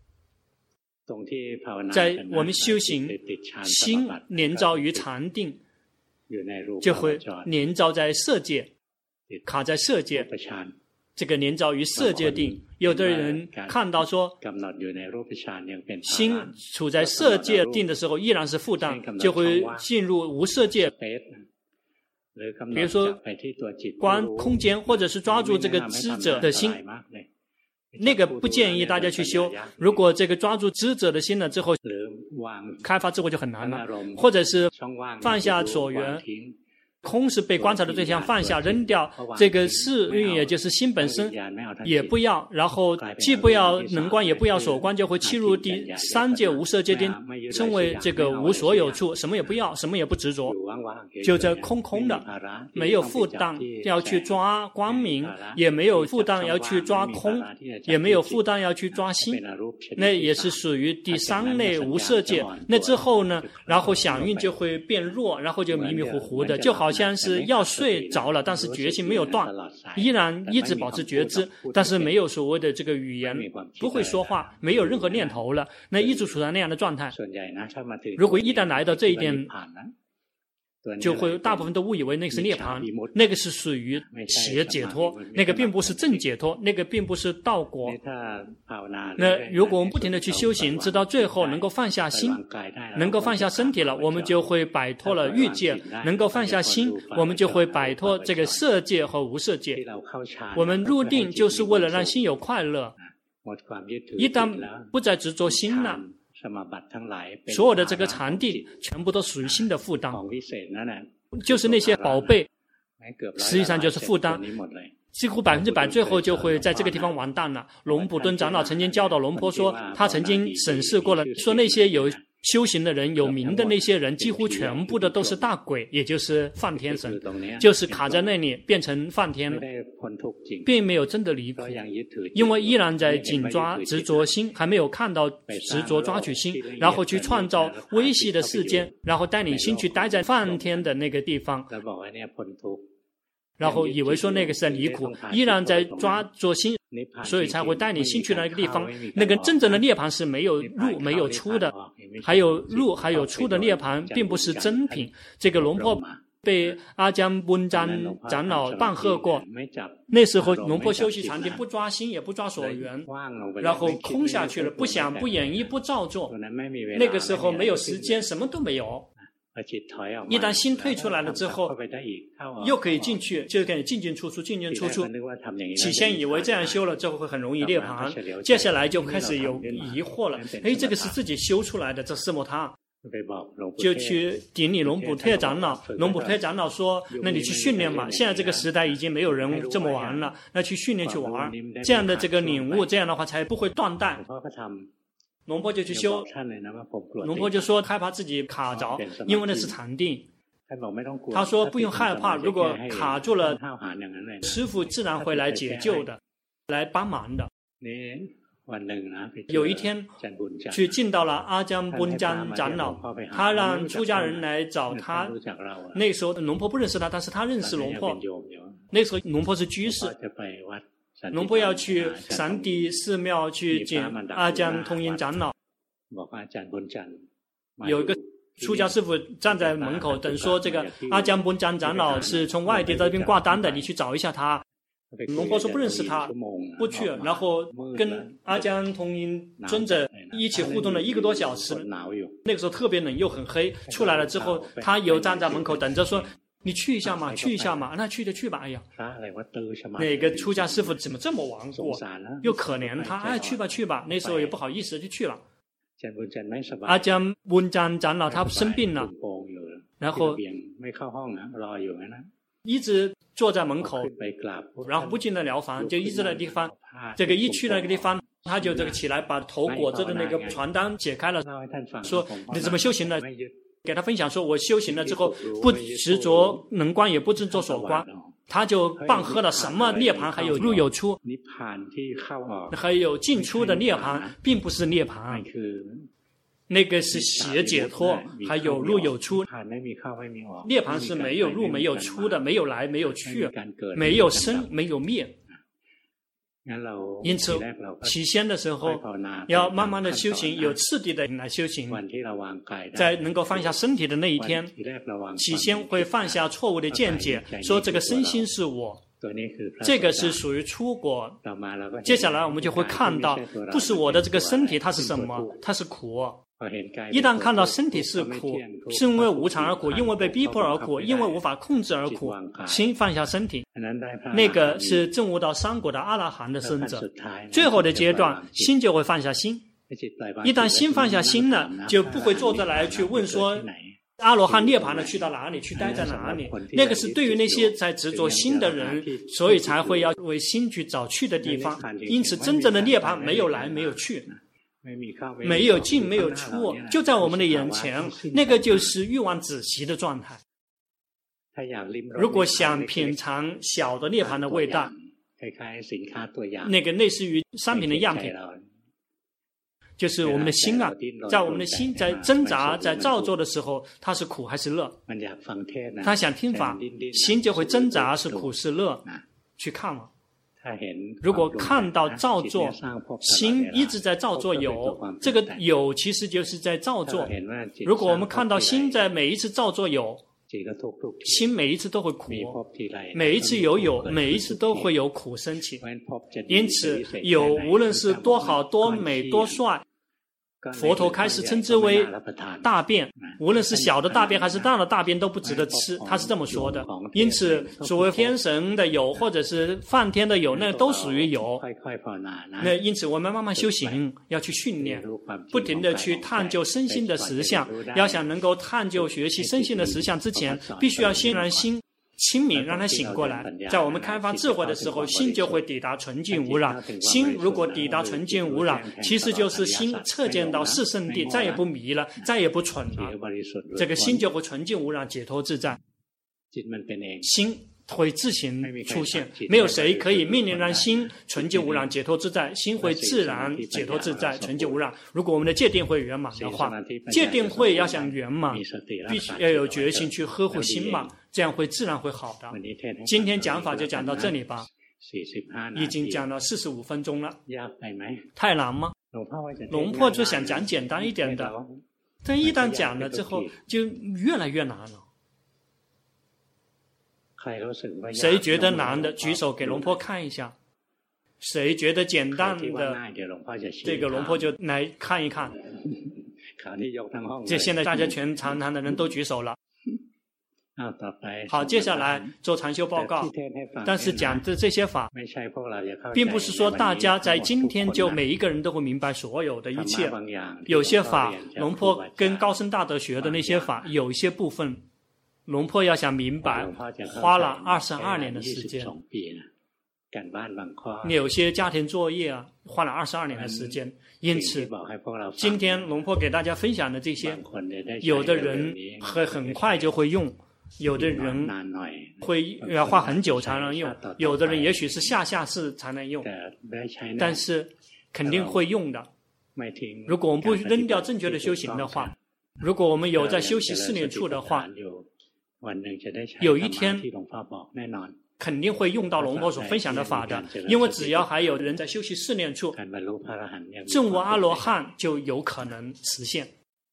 在我们修行，心连着于禅定，就会连着在色界，卡在色界。这个连着于色界定，有的人看到说，心处在色界定的时候依然是负担，就会进入无色界。比如说观空间，或者是抓住这个知者的心。那个不建议大家去修。如果这个抓住知者的心了之后，开发智慧就很难了。或者是放下所缘，空是被观察的对象，放下扔掉这个事蕴，也就是心本身也不要，然后既不要能观，也不要所观，就会契入第3界无色界定，称为这个无所有处，什么也不要，什么也不执着，就这空空的，没有负担要去抓光明，也没有负担要去抓空，也没有负担要去抓心，那也是属于第3类无色界。那之后呢，然后响应就会变弱，然后就迷迷糊糊的，就好像是要睡着了，但是觉性没有断，依然一直保持觉知，但是没有所谓的这个语言，不会说话，没有任何念头了，那一直处在那样的状态。如果一旦来到这一点，就会大部分都误以为那个是涅槃，那个是属于邪解脱，那个并不是正解脱，那个并不是道果。那如果我们不停地去修行，直到最后能够放下心，能够放下身体了，我们就会摆脱了欲界；能够放下心，我们就会摆脱这个色界和无色界。我们入定就是为了让心有快乐，一旦不再执着心了，所有的这个禅定全部都属于心的负担，就是那些宝贝实际上就是负担，几乎100%最后就会在这个地方完蛋了。龙普顿长老曾经教导龙坡说，他曾经审视过了，说那些有修行的人、有名的那些人，几乎全部的都是大鬼，也就是梵天神，就是卡在那里变成梵天了，并没有真的离苦，因为依然在紧抓执着心，还没有看到执着抓取心，然后去创造微细的世间，然后带领心去待在梵天的那个地方，然后以为说那个是在离苦，依然在抓着心，所以才会带你心去那个地方。那个真正的涅槃是没有入没有出的，还有入还有出的涅槃并不是真品。这个龙婆被阿姜温詹长老棒喝过，那时候龙婆修习禅定，不抓心也不抓所缘，然后空下去了，不想不演绎不照做，那个时候没有时间，什么都没有。一旦心退出来了之后，又可以进去，就可以进进出出，进进出出。起先以为这样修了之后会很容易涅槃，接下来就开始有疑惑了。这个是自己修出来的，这是么他？就去顶礼龙普特长老。龙普特长老说：“那你去训练嘛，现在这个时代已经没有人这么玩了，那去训练去玩，这样的这个领悟，这样的话才不会断代。”龙婆就去修，龙婆就说害怕自己卡着，因为那是禅定。他说不用害怕，如果卡住了，师父自然会来解救的，来帮忙的。有一天去见到了阿姜温詹长老，他让出家人来找他。那时候龙婆不认识他，但是他认识龙婆。那时候龙婆是居士， 龙婆要去闪地寺庙去见阿江通音长老，有一个出家师傅站在门口等说，这个阿江本江长老是从外地在这边挂单的，你去找一下他。龙婆说不认识他，不去，然后跟阿江通音尊者一起互动了1个多小时。那个时候特别冷又很黑，出来了之后，他有站在门口等着说，你去一下嘛，去一下嘛，那去就去吧。哎呀，那个出家师傅怎么这么顽固，又可怜他，哎，去吧去吧。那时候也不好意思就去了。阿江本江长老他生病了，然后一直坐在门口，然后不进了疗房，就一直在地方。这个一去那个地方，他就这个起来把头裹着的那个传单解开了，说你怎么修行了？给他分享说，我修行了之后不执着能观，也不执着所观。他就半喝了什么涅槃，还有入有出，还有进出的涅槃，并不是涅槃。那个是邪解脱，还有入有出。涅槃是没有入没有出的，没有来没有去，没有生没有灭。因此起先的时候要慢慢的修行，有次第的来修行。在能够放下身体的那一天，起先会放下错误的见解，说这个身心是我，这个是属于出果。接下来我们就会看到，不是我的这个身体它是什么，它是苦。一旦看到身体是苦，是因为无常而苦，因为被逼迫而苦，因为无法控制而苦，心放下身体，那个是证悟到三果的阿拉含的圣者。最后的阶段，心就会放下心。一旦心放下心了，就不会坐着来去问说阿罗汉涅槃了去到哪里，去待在哪里。那个是对于那些在执着心的人，所以才会要为心去找去的地方。因此真正的涅槃没有来没有去，没有进没有出，就在我们的眼前，那个就是欲望止息的状态。如果想品尝小的涅槃的味道，那个类似于商品的样品，就是我们的心啊，在我们的心在挣扎在造作的时候，它是苦还是乐？他想听法，心就会挣扎是苦是乐，去看了。如果看到造作，心一直在造作有，这个有其实就是在造作。如果我们看到心在每一次造作有，心每一次都会苦，每一次有，每一次都会有苦升起。因此有无论是多好多美多帅，佛陀开始称之为大便，无论是小的大便还是大的大便都不值得吃，他是这么说的。因此所谓天神的有或者是梵天的有，那都属于有。那因此我们慢慢修行，要去训练，不停的去探究身心的实相。要想能够探究学习身心的实相之前，必须要先让心清明，让它醒过来。在我们开发智慧的时候，心就会抵达纯净无染。心如果抵达纯净无染，其实就是心彻见到是圣地，再也不迷了，再也不蠢了。这个心就会纯净无染，解脱自在。心会自行出现，没有谁可以命令让心纯净无染、解脱自在。心会自然解脱自在、纯净无染。如果我们的戒定慧圆满的话，戒定慧要想圆满，必须要有决心去呵护心嘛，这样会自然会好的。今天讲法就讲到这里吧，已经讲了45分钟了，太难吗？龙婆就想讲简单一点的，但一旦讲了之后，就越来越难了。谁觉得难的举手给龙婆看一下，谁觉得简单的，这个龙婆就来看一看。这现在大家全长谈的人都举手了。好，接下来做禅修报告。但是讲的这些法，并不是说大家在今天就每一个人都会明白所有的一切。有些法，龙婆跟高僧大德学的那些法，有一些部分龙婆要想明白，花了22年的时间。有些家庭作业啊，花了22年的时间。因此，今天龙婆给大家分享的这些，有的人会很快就会用，有的人会要花很久才能用，有的人也许是下世才能用，但是肯定会用的。如果我们不扔掉正确的修行的话，如果我们有在修习4念处的话，有一天肯定会用到龙婆所分享的法的，因为只要还有人在修习四念处，证悟阿罗汉就有可能实现。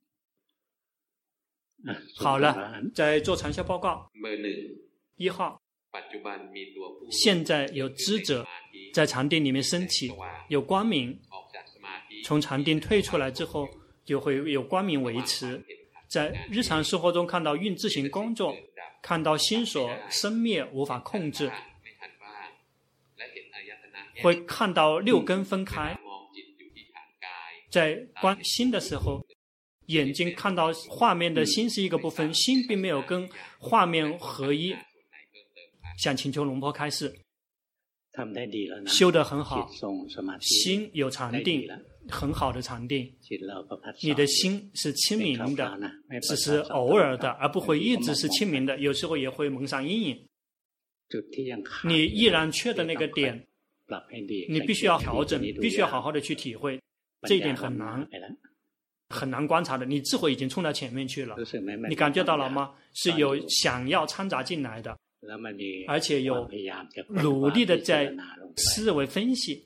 好了，在做长效报告。1号，现在有知者在禅定里面升起，有光明，从禅定退出来之后就会有光明维持。在日常生活中看到运自行工作，看到心所生灭无法控制，会看到六根分开。在观心的时候，眼睛看到画面的心是一个部分，心并没有跟画面合一。向请求龙婆开示，修得很好，心有禅定，很好的禅定，你的心是清明的，只是偶尔的，而不会一直是清明的，有时候也会蒙上阴影。你依然缺的那个点，你必须要调整，必须要好好的去体会，这一点很难，很难观察的。你智慧已经冲到前面去了，你感觉到了吗？是有想要掺杂进来的，而且有努力的在思维分析，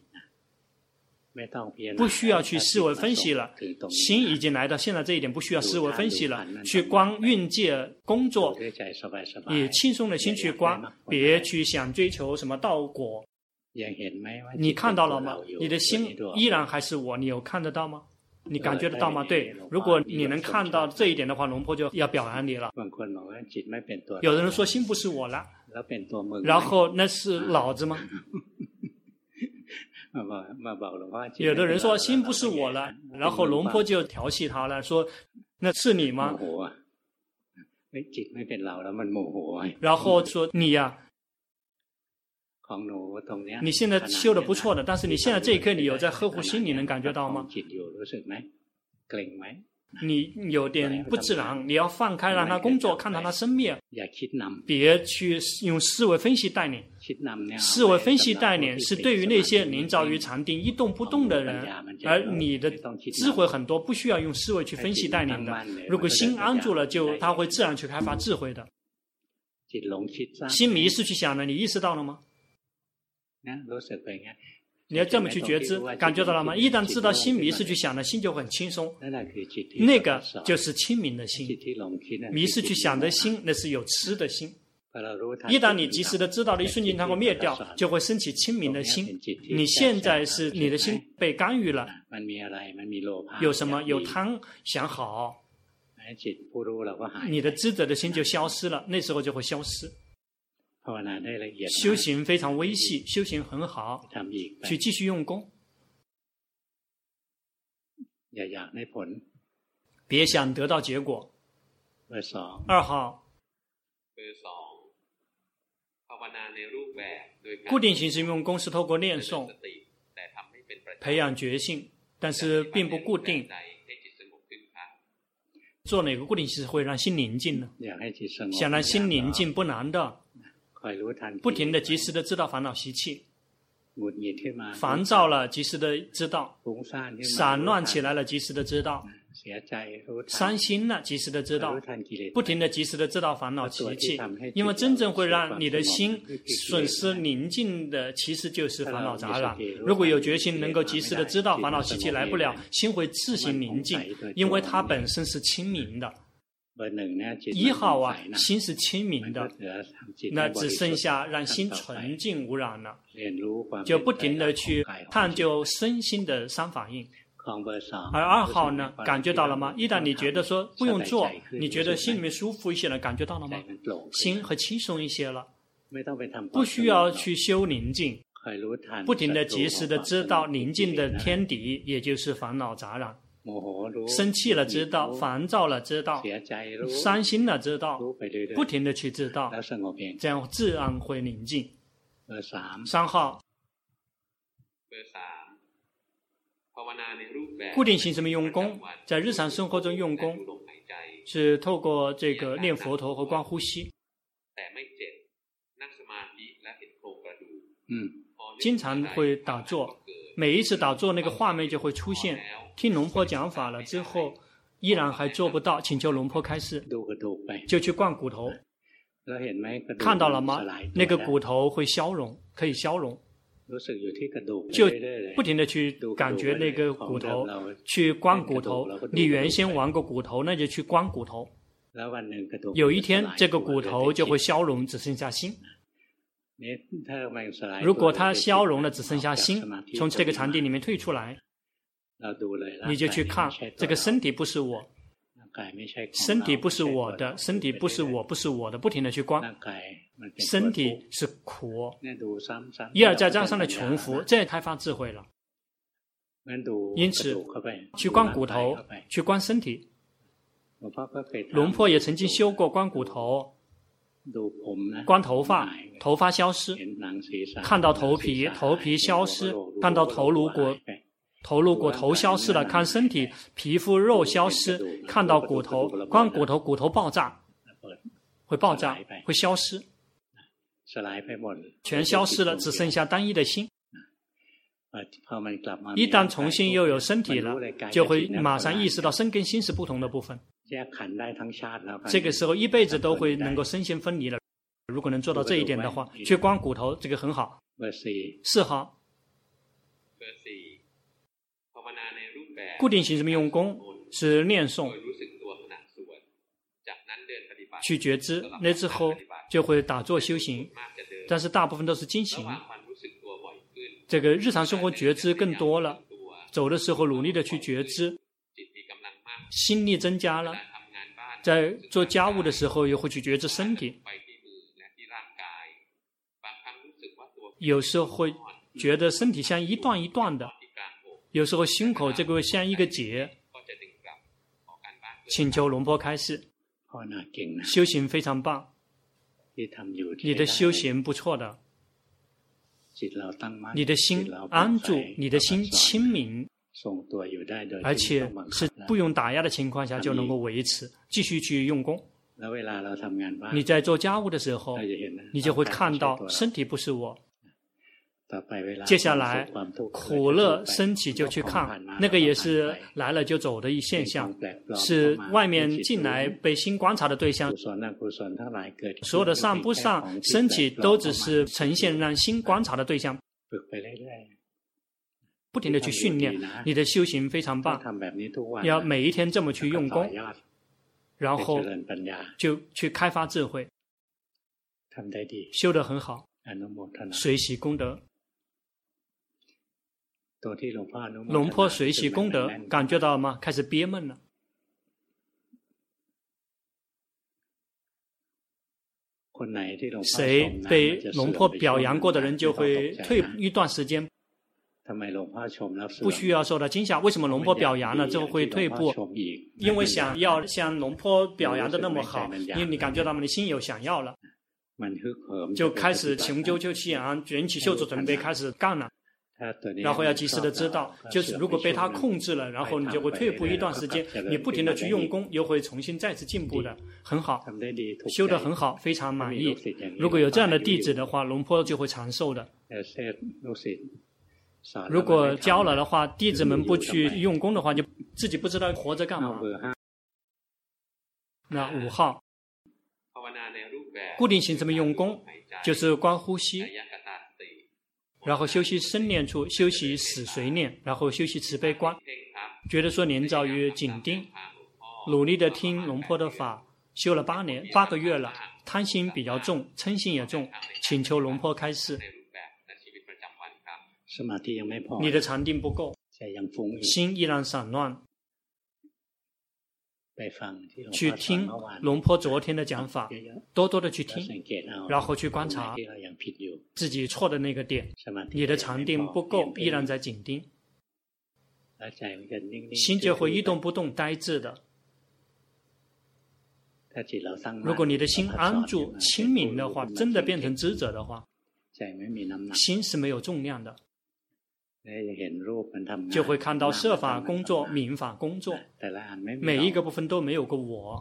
不需要去思维分析了，心已经来到现在这一点，不需要思维分析了，去观运界工作，以轻松的心去观，别去想追求什么道果。你看到了吗？你的心依然还是我，你有看得到吗？你感觉得到吗？对，如果你能看到这一点的话，龙婆就要表扬你了。有的人说心不是我了，然后那是脑子吗？有的人说心不是我了，然后龙婆就调戏他了，说那是你吗？然后说你呀，你现在修的不错的，但是你现在这一刻你有在呵护心，你能感觉到吗？你有点不自然，你要放开让他工作，看到他生灭，别去用思维分析带领。思维分析带领是对于那些临着于禅定一动不动的人，而你的智慧很多，不需要用思维去分析带领的。如果心安住了，他会自然去开发智慧的。心迷失去想了，你意识到了吗？你要这么去觉知，感觉到了吗？一旦知道心迷失去想了，心就很轻松。那个就是清明的心，迷失去想的心，那是有痴的心。一旦你及时的知道的一瞬间，它会灭掉，就会升起清明的心。你现在是你的心被干预了，有什么？有贪想好，你的知者的心就消失了，那时候就会消失。修行非常微细，修行很好，去继续用功，别想得到结果。2号，固定形式用功是透过念诵培养觉性，但是并不固定。做哪个固定形式会让心宁静呢？想让心宁静不难的，不停的及时的知道烦恼习气，烦躁了及时的知道，散乱起来了及时的知道，伤心了及时的知道，不停的及时的知道烦恼习气，因为真正会让你的心损失宁静的，其实就是烦恼杂染。如果有决心能够及时的知道烦恼习气来不了，心会自行宁静，因为它本身是清明的。1号啊，心是清明的，那只剩下让心纯净无染了，就不停的去探究身心的三法印。而2号呢，感觉到了吗？一旦你觉得说不用做，你觉得心里面舒服一些了，感觉到了吗？心和轻松一些了，不需要去修宁静，不停的及时的知道宁静的天敌，也就是烦恼杂染。生气了知道，烦躁了知道，伤心了知道，不停的去知道，这样自然会宁静。3号，固定形式的用功，在日常生活中用功是透过这个念佛陀和观呼吸，经常会打坐，每一次打坐那个画面就会出现。听龙婆讲法了之后，依然还做不到，请求龙婆开示，就去灌骨头。 看到了吗？那个骨头会消融，可以消融。就不停的去感觉那个骨头，去观骨头。你原先玩过骨头，那就去观骨头。有一天，这个骨头就会消融，只剩下心。如果它消融了，只剩下心，从这个禅定里面退出来，你就去看这个身体不是我，身体不是我的，身体不是我，不是我的，不停的去观。身体是苦，一而再这样的重复，这开发智慧了。因此，去观骨头，去观身体。龙婆也曾经修过观骨头，观头发，头发消失，看到头皮，头皮消失，看到头颅骨，头颅骨头消失了，看身体，皮肤肉消失，看到骨头，观骨头，骨头爆炸，会爆炸，会消失，全消失了，只剩下单一的心。一旦重新又有身体了，就会马上意识到身跟心是不同的部分。这个时候一辈子都会能够身心分离了。如果能做到这一点的话，去观骨头，这个很好。4号，固定型什么用功是念诵，去觉知，那之后就会打坐修行，但是大部分都是经行。这个日常生活觉知更多了，走的时候努力的去觉知，心力增加了，在做家务的时候又会去觉知身体，有时候会觉得身体像一段一段的，有时候心口这个像一个结。请求龙婆开示，修行非常棒，你的修行不错的，你的心安住，你的心清明，而且是不用打压的情况下就能够维持，继续去用功。你在做家务的时候，你就会看到身体不是我。接下来苦乐升起就去看，那个也是来了就走的一现象，是外面进来被心观察的对象。所有的善不善升起都只是呈现让心观察的对象。不停的去训练，你的修行非常棒，要每一天这么去用功，然后就去开发智慧，修得很好，随喜功德。龙婆随喜功德，感觉到了吗？开始憋闷了。谁被龙婆表扬过的人就会退一段时间，不需要受到惊吓。为什么龙婆表扬了之后会退步？因为想要像龙婆表扬的那么好，因为你感觉到你心有想要了，就开始雄赳赳气昂，卷起袖子准备开始干了。然后要及时的知道，就是如果被他控制了，然后你就会退步一段时间，你不停的去用功，又会重新再次进步的，很好，修得很好，非常满意。如果有这样的弟子的话，龙婆就会长寿的。如果教了的话，弟子们不去用功的话，就自己不知道活着干嘛。那5号，固定型怎么用功，就是观呼吸。然后修习生念处，修习死随念，然后修习慈悲观，觉得说年早于紧盯，努力的听龙婆的法，修了8个月了，贪心比较重，嗔心也重，请求龙婆开示。你的禅定不够，心依然散乱，去听龙婆昨天的讲法，多多的去听，然后去观察自己错的那个点。你的禅定不够，依然在紧盯，心就会一动不动，呆滞的。如果你的心安住、清明的话，真的变成知者的话，心是没有重量的。就会看到色法工作、名法工作，每一个部分都没有个我。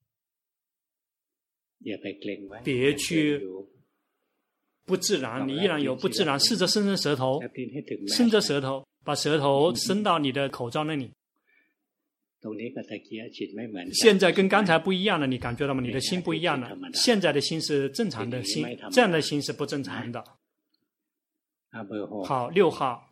别去不自然，你依然有不自然，试着伸舌头，伸着舌头，把舌头伸到你的口罩那里， 现在跟刚才不一样了，你感觉到吗？你的心不一样了。现在的心是正常的心，这样的心是不正常的。好，6号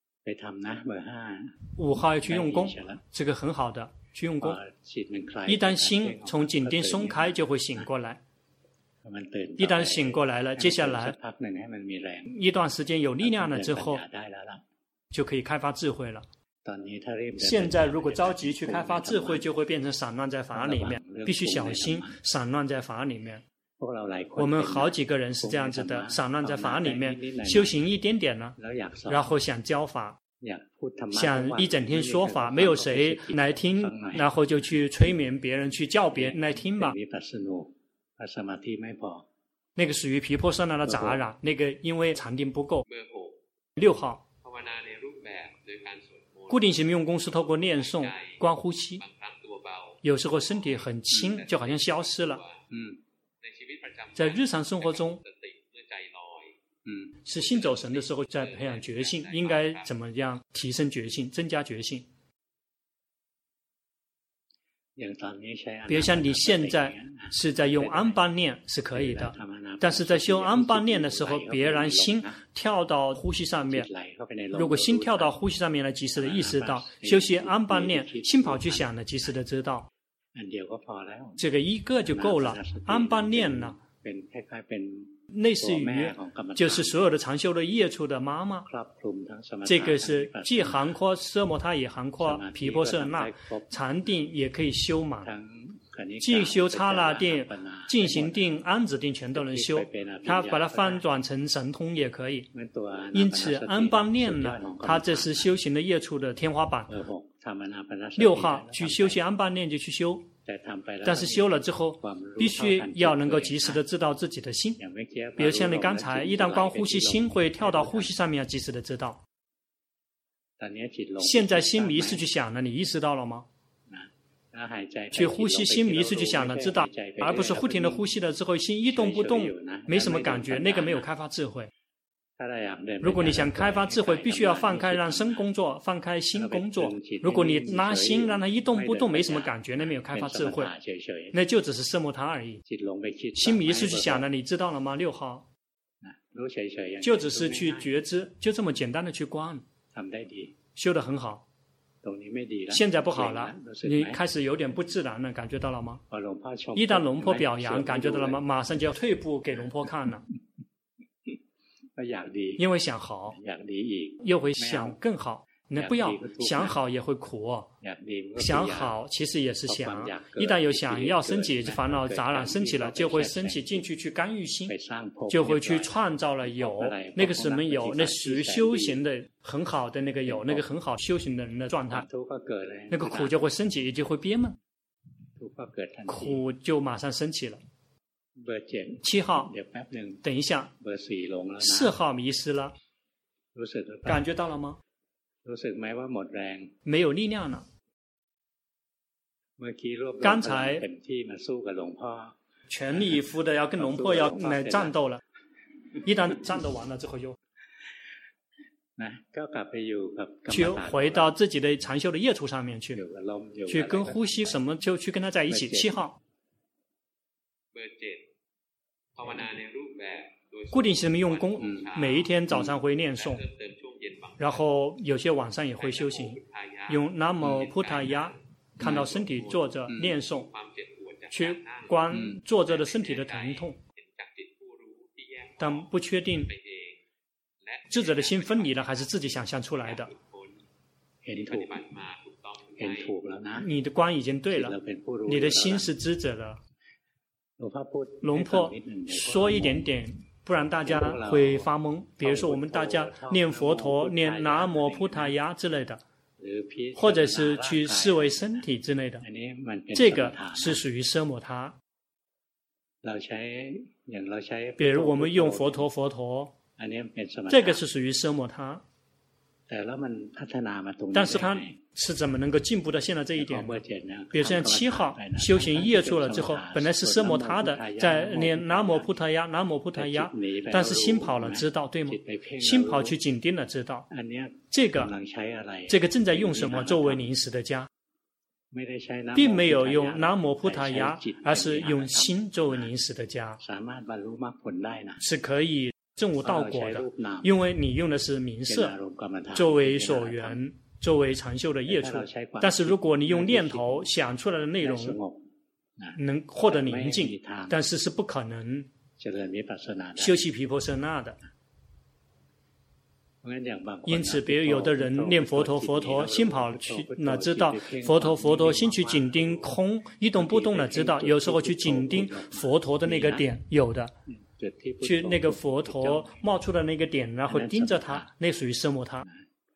，5号要去用功，这个很好的，去用功。一旦心从紧盯松开，就会醒过来。一旦醒过来了，接下来一段时间有力量了之后，就可以开发智慧了。现在如果着急去开发智慧，就会变成散乱在法里面，必须小心散乱在法里面。我们好几个人是这样子的，散乱在法里面，修行一点点了，然后想教法，想一整天说法，没有谁来听，然后就去催眠别人，去叫别人来听吧。那个属于毗婆舍那的杂染，那个因为禅定不够。6号，固定型用功是透过念诵、观呼吸，有时候身体很轻，就好像消失了。在日常生活中，是心走神的时候，在培养觉性，应该怎么样提升觉性、增加觉性？比如像你现在是在用安般念是可以的，但是在修安般念的时候，别让心跳到呼吸上面。如果心跳到呼吸上面来，及时的意识到，修习安般念，心跑去想了，及时的知道，这个一个就够了。安般念呢，类似于就是所有的常修的业处的妈妈，这个是既涵括奢摩他，也涵括毗婆舍那，禅定也可以修满，既修刹那定、进行定、安止定全都能修，他把它翻转成神通也可以。因此安般念呢，它这是修行的业处的天花板。6号去修习安般念就去修，但是修了之后，必须要能够及时的知道自己的心。比如像你刚才，一旦光呼吸，心会跳到呼吸上面，要及时的知道。现在心迷失去想了，你意识到了吗？去呼吸，心迷失去想了，知道，而不是不停的呼吸了之后，心一动不动，没什么感觉，那个没有开发智慧。如果你想开发智慧，必须要放开让身工作，放开心工作。如果你拉心让它一动不动，没什么感觉，那没有开发智慧，那就只是奢摩他而已。心迷失去想了，你知道了吗？6号就只是去觉知，就这么简单的去观，修得很好。现在不好了，你开始有点不自然了，感觉到了吗？一旦龙婆表扬，感觉到了吗？马上就要退步给龙婆看了。因为想好，又会想更好。那不要想好也会苦哦。想好其实也是想，一旦有想要升起，烦恼杂染升起了，就会升起进去干预心，就会去创造了有。那个什么有，那属于修行的很好的那个有，那个很好修行的人的状态。那个苦就会升起，也就会憋闷，苦就马上升起了。7号，等一下，4号迷失了，感觉到了吗？没有力量了。刚才全力以赴的要跟龙婆要来战斗了，一旦战斗完了之后就回到自己的禅修的业处上面去，去跟呼吸什么就去跟他在一起。7号。固定型的用功，每一天早上会念诵，然后有些晚上也会修行，用南无พุ他呀，看到身体坐着念诵，去观坐着的身体的疼痛，但不确定智者的心分离了还是自己想象出来的。你的观已经对了，你的心是知者了。龙婆说一点点，不然大家会发懵。比如说我们大家念佛陀、念南无พุ他呀之类的，或者是去思维身体之类的，这个是属于奢摩他。比如我们用佛陀，这个是属于奢摩他。但是他是怎么能够进步到现在这一点呢？比如像7号修行业处了之后，本来是奢摩他的，在念南无พุ他呀，南无พุ他呀，但是心跑了，知道对吗？心跑去紧盯了，知道这个正在用什么作为临时的家？ 并没有用南无菩提亚，而是用心作为临时的家，是可以证悟道果的。因为你用的是名色作为所缘，作为长修的业处。但是如果你用念头想出来的内容能获得宁静，但是是不可能修习毗婆舍那的。因此，比如有的人念佛陀，佛陀心跑去哪知道？佛陀，佛陀心去紧盯空，一动不动的知道。有时候去紧盯佛陀的那个点，有的去那个佛陀冒出的那个点，然后盯着它，那属于色摩他。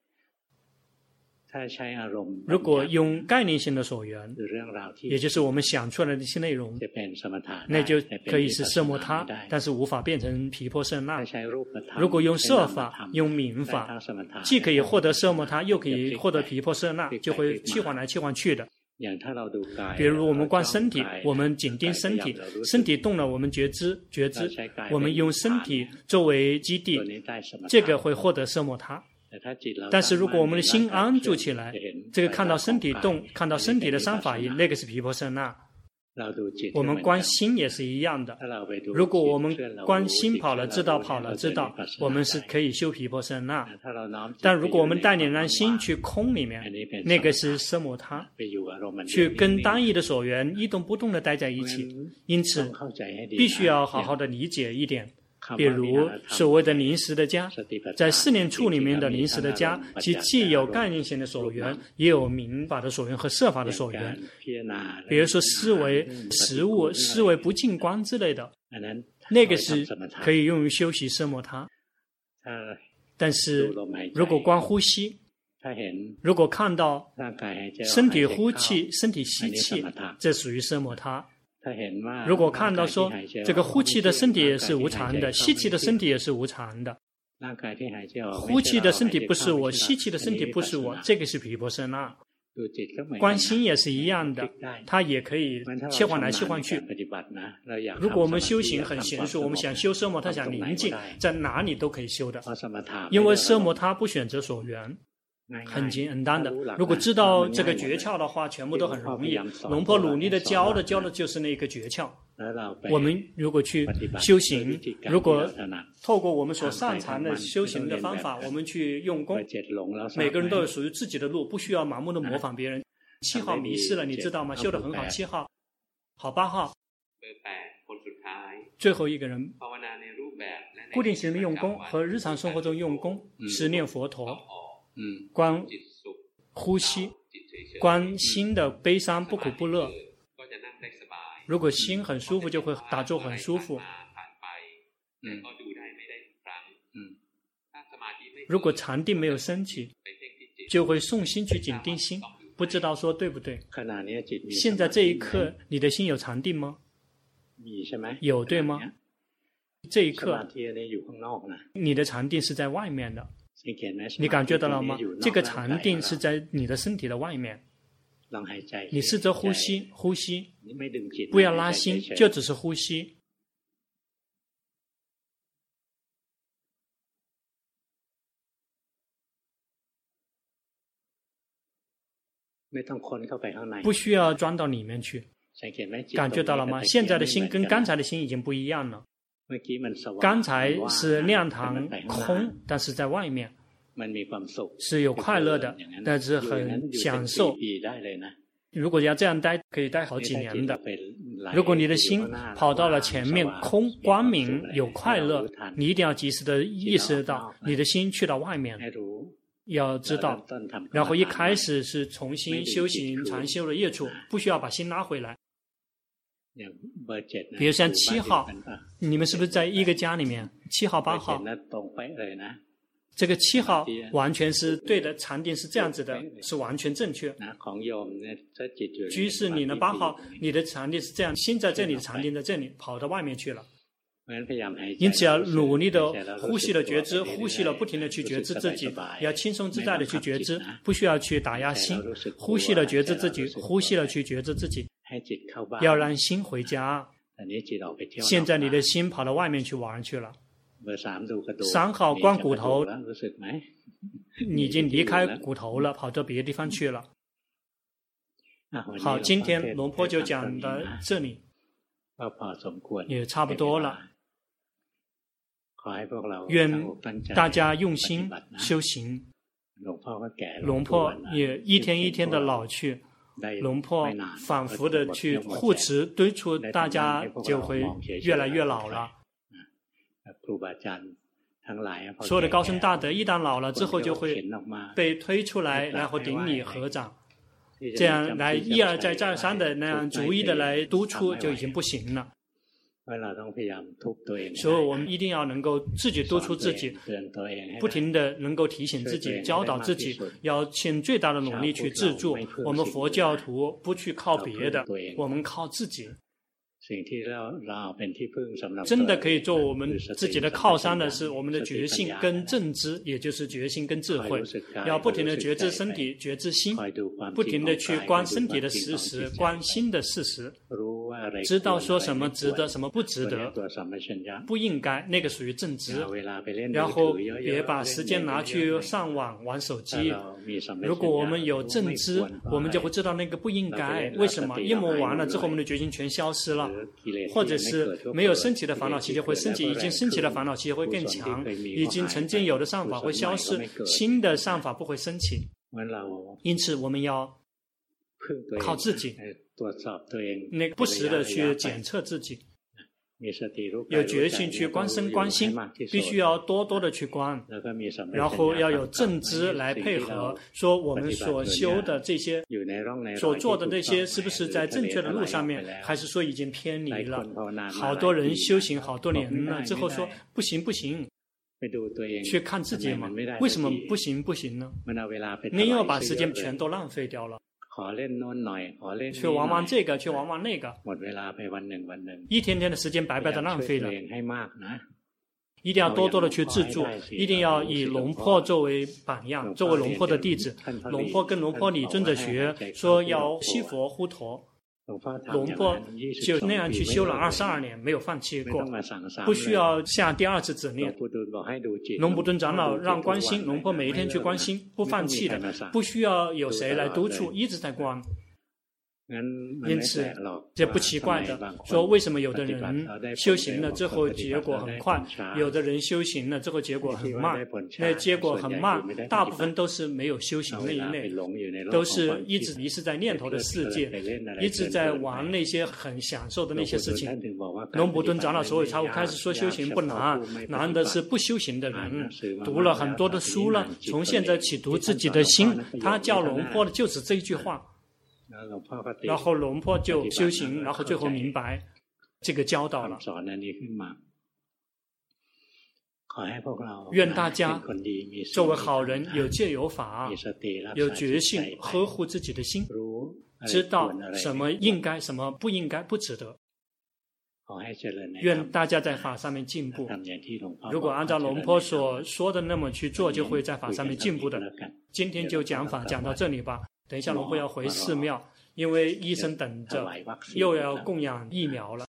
如果用概念性的所缘，也就是我们想出来的一些内容，那就可以是色摩他，但是无法变成毗婆舍那。如果用色法、用名法，既可以获得色摩他，又可以获得毗婆舍那，就会切换来切换去的。比如我们观身体，我们紧盯身体，身体动了，我们觉知，我们用身体作为基地，这个会获得色摩他。但是如果我们的心安住起来，这个看到身体动，看到身体的三法印，那个是毗婆舍那。我们观心也是一样的。如果我们观心跑了知道，跑了知道，我们是可以修毗婆舍那。但如果我们带领让心去空里面，那个是色摩他，去跟单一的所缘一动不动的待在一起。因此必须要好好的理解一点。比如所谓的临时的家，在四念处里面的临时的家，其既有概念性的所缘，也有明法的所缘和色法的所缘。比如说思维实物、思维不净观之类的，那个是可以用于修习色摩他。但是如果光呼吸，如果看到身体呼气、身体吸气，这属于色摩他。如果看到说这个呼气的身体也是无常的，吸气的身体也是无常的，呼气的身体不是我，吸气的身体不是我，这个是毗婆舍那。观心也是一样的，它也可以切换来切换去。如果我们修行很娴熟，我们想修色摩他，想宁静，在哪里都可以修的，因为色摩他不选择所缘。很简单的，如果知道这个诀窍的话，全部都很容易。龙婆努力的教的就是那个诀窍。我们如果去修行，如果透过我们所擅长的修行的方法，我们去用功，每个人都有属于自己的路，不需要盲目的模仿别人。7号迷失了，你知道吗？修得很好，7号，好8号。最后一个人，固定型的用功和日常生活中用功是念佛陀。观呼吸，观心的悲伤不苦不乐。如果心很舒服，就会打坐很舒服。如果禅定没有升起，就会送心去紧盯心。不知道说对不对？现在这一刻，你的心有禅定吗？有，对吗？这一刻，你的禅定是在外面的。你感觉到了吗？这个禅定是在你的身体的外面。你试着呼吸，呼吸，不要拉心，就只是呼吸。不需要钻到里面去。感觉到了吗？现在的心跟刚才的心已经不一样了。刚才是亮堂空，但是在外面是有快乐的，但是很享受。如果要这样待，可以待好几年的。如果你的心跑到了前面，空光明有快乐，你一定要及时的意识到你的心去到外面，要知道。然后一开始是重新修行禅修的业处，不需要把心拉回来。比如像7号，你们是不是在一个家里面？7号、8号，这个7号完全是对的，禅定是这样子的，是完全正确。居士你呢？8号，你的禅定是这样，心在这里，禅定在这里，跑到外面去了。因此要努力的呼吸了觉知，呼吸了不停的去觉知自己，要轻松自在的去觉知，不需要去打压心。呼吸了觉知自己，呼吸了去觉知自己。要让心回家。现在你的心跑到外面去玩去了。3号观骨头，你已经离开骨头了，跑到别的地方去了。 好，今天龙坡就讲到这里，也差不多了。愿大家用心修行。龙坡也一天一天的老去，龙坡反复的去护持敦促，大家就会越来越老了。所有的高僧大德一旦老了之后，就会被推出来，然后顶礼合掌。这样来一而再再而三的那样逐一的来督促就已经不行了。所以我们一定要能够自己督促自己，不停的能够提醒自己，教导自己，要尽最大的努力去自助。我们佛教徒不去靠别的，我们靠自己。真的可以做我们自己的靠山的是我们的觉性跟正知，也就是觉性跟智慧。要不停的觉知身体，觉知心，不停的去观身体的事实，观心的事实，知道说什么值得，什么不值得，不应该，那个属于正知。然后别把时间拿去上网玩手机。如果我们有正知，我们就会知道那个不应该。为什么？一摸完了之后，我们的觉性全消失了。或者是没有升起的烦恼习气会升起，已经升起的烦恼习气会更强，已经曾经有的善法会消失，新的善法不会升起。因此我们要靠自己，那个不时的去检测自己，有决心去观身观心，必须要多多的去观，然后要有正知来配合，说我们所修的这些所做的那些是不是在正确的路上面，还是说已经偏离了。好多人修行好多年了之后说不行不行，去看自己嘛，为什么不行不行呢？你又把时间全都浪费掉了，去玩玩这个，去玩玩那个，一天天的时间白白的浪费了。一定要多多的去自助，一定要以龙坡作为榜样，作为龙坡的弟子。龙坡跟龙坡李尊者学，说要悉佛呼陀。龙坡就那样去修了22年，没有放弃过，不需要下第二次指令。龙普顿长老让观心，龙坡每一天去观心，不放弃的，不需要有谁来督促，一直在观。因此这不奇怪的，说为什么有的人修行了之后结果很快，有的人修行了之后结果很慢。那结果很慢，大部分都是没有修行那一类，都是一直迷失在念头的世界，一直在玩那些很享受的那些事情。龙普顿长老所以才会开始说修行不难，难的是不修行的人。读了很多的书了，从现在起读自己的心，他教龙坡的就是这一句话。然后龙坡就修行，然后最后明白这个教导了。愿大家作为好人，有戒有法，有决心，呵护自己的心，知道什么应该，什么不应该，不值得。愿大家在法上面进步。如果按照龙坡所说的那么去做，就会在法上面进步的。今天就讲法讲到这里吧。等一下龙坡要回寺庙，因为医生等着又要供养疫苗了。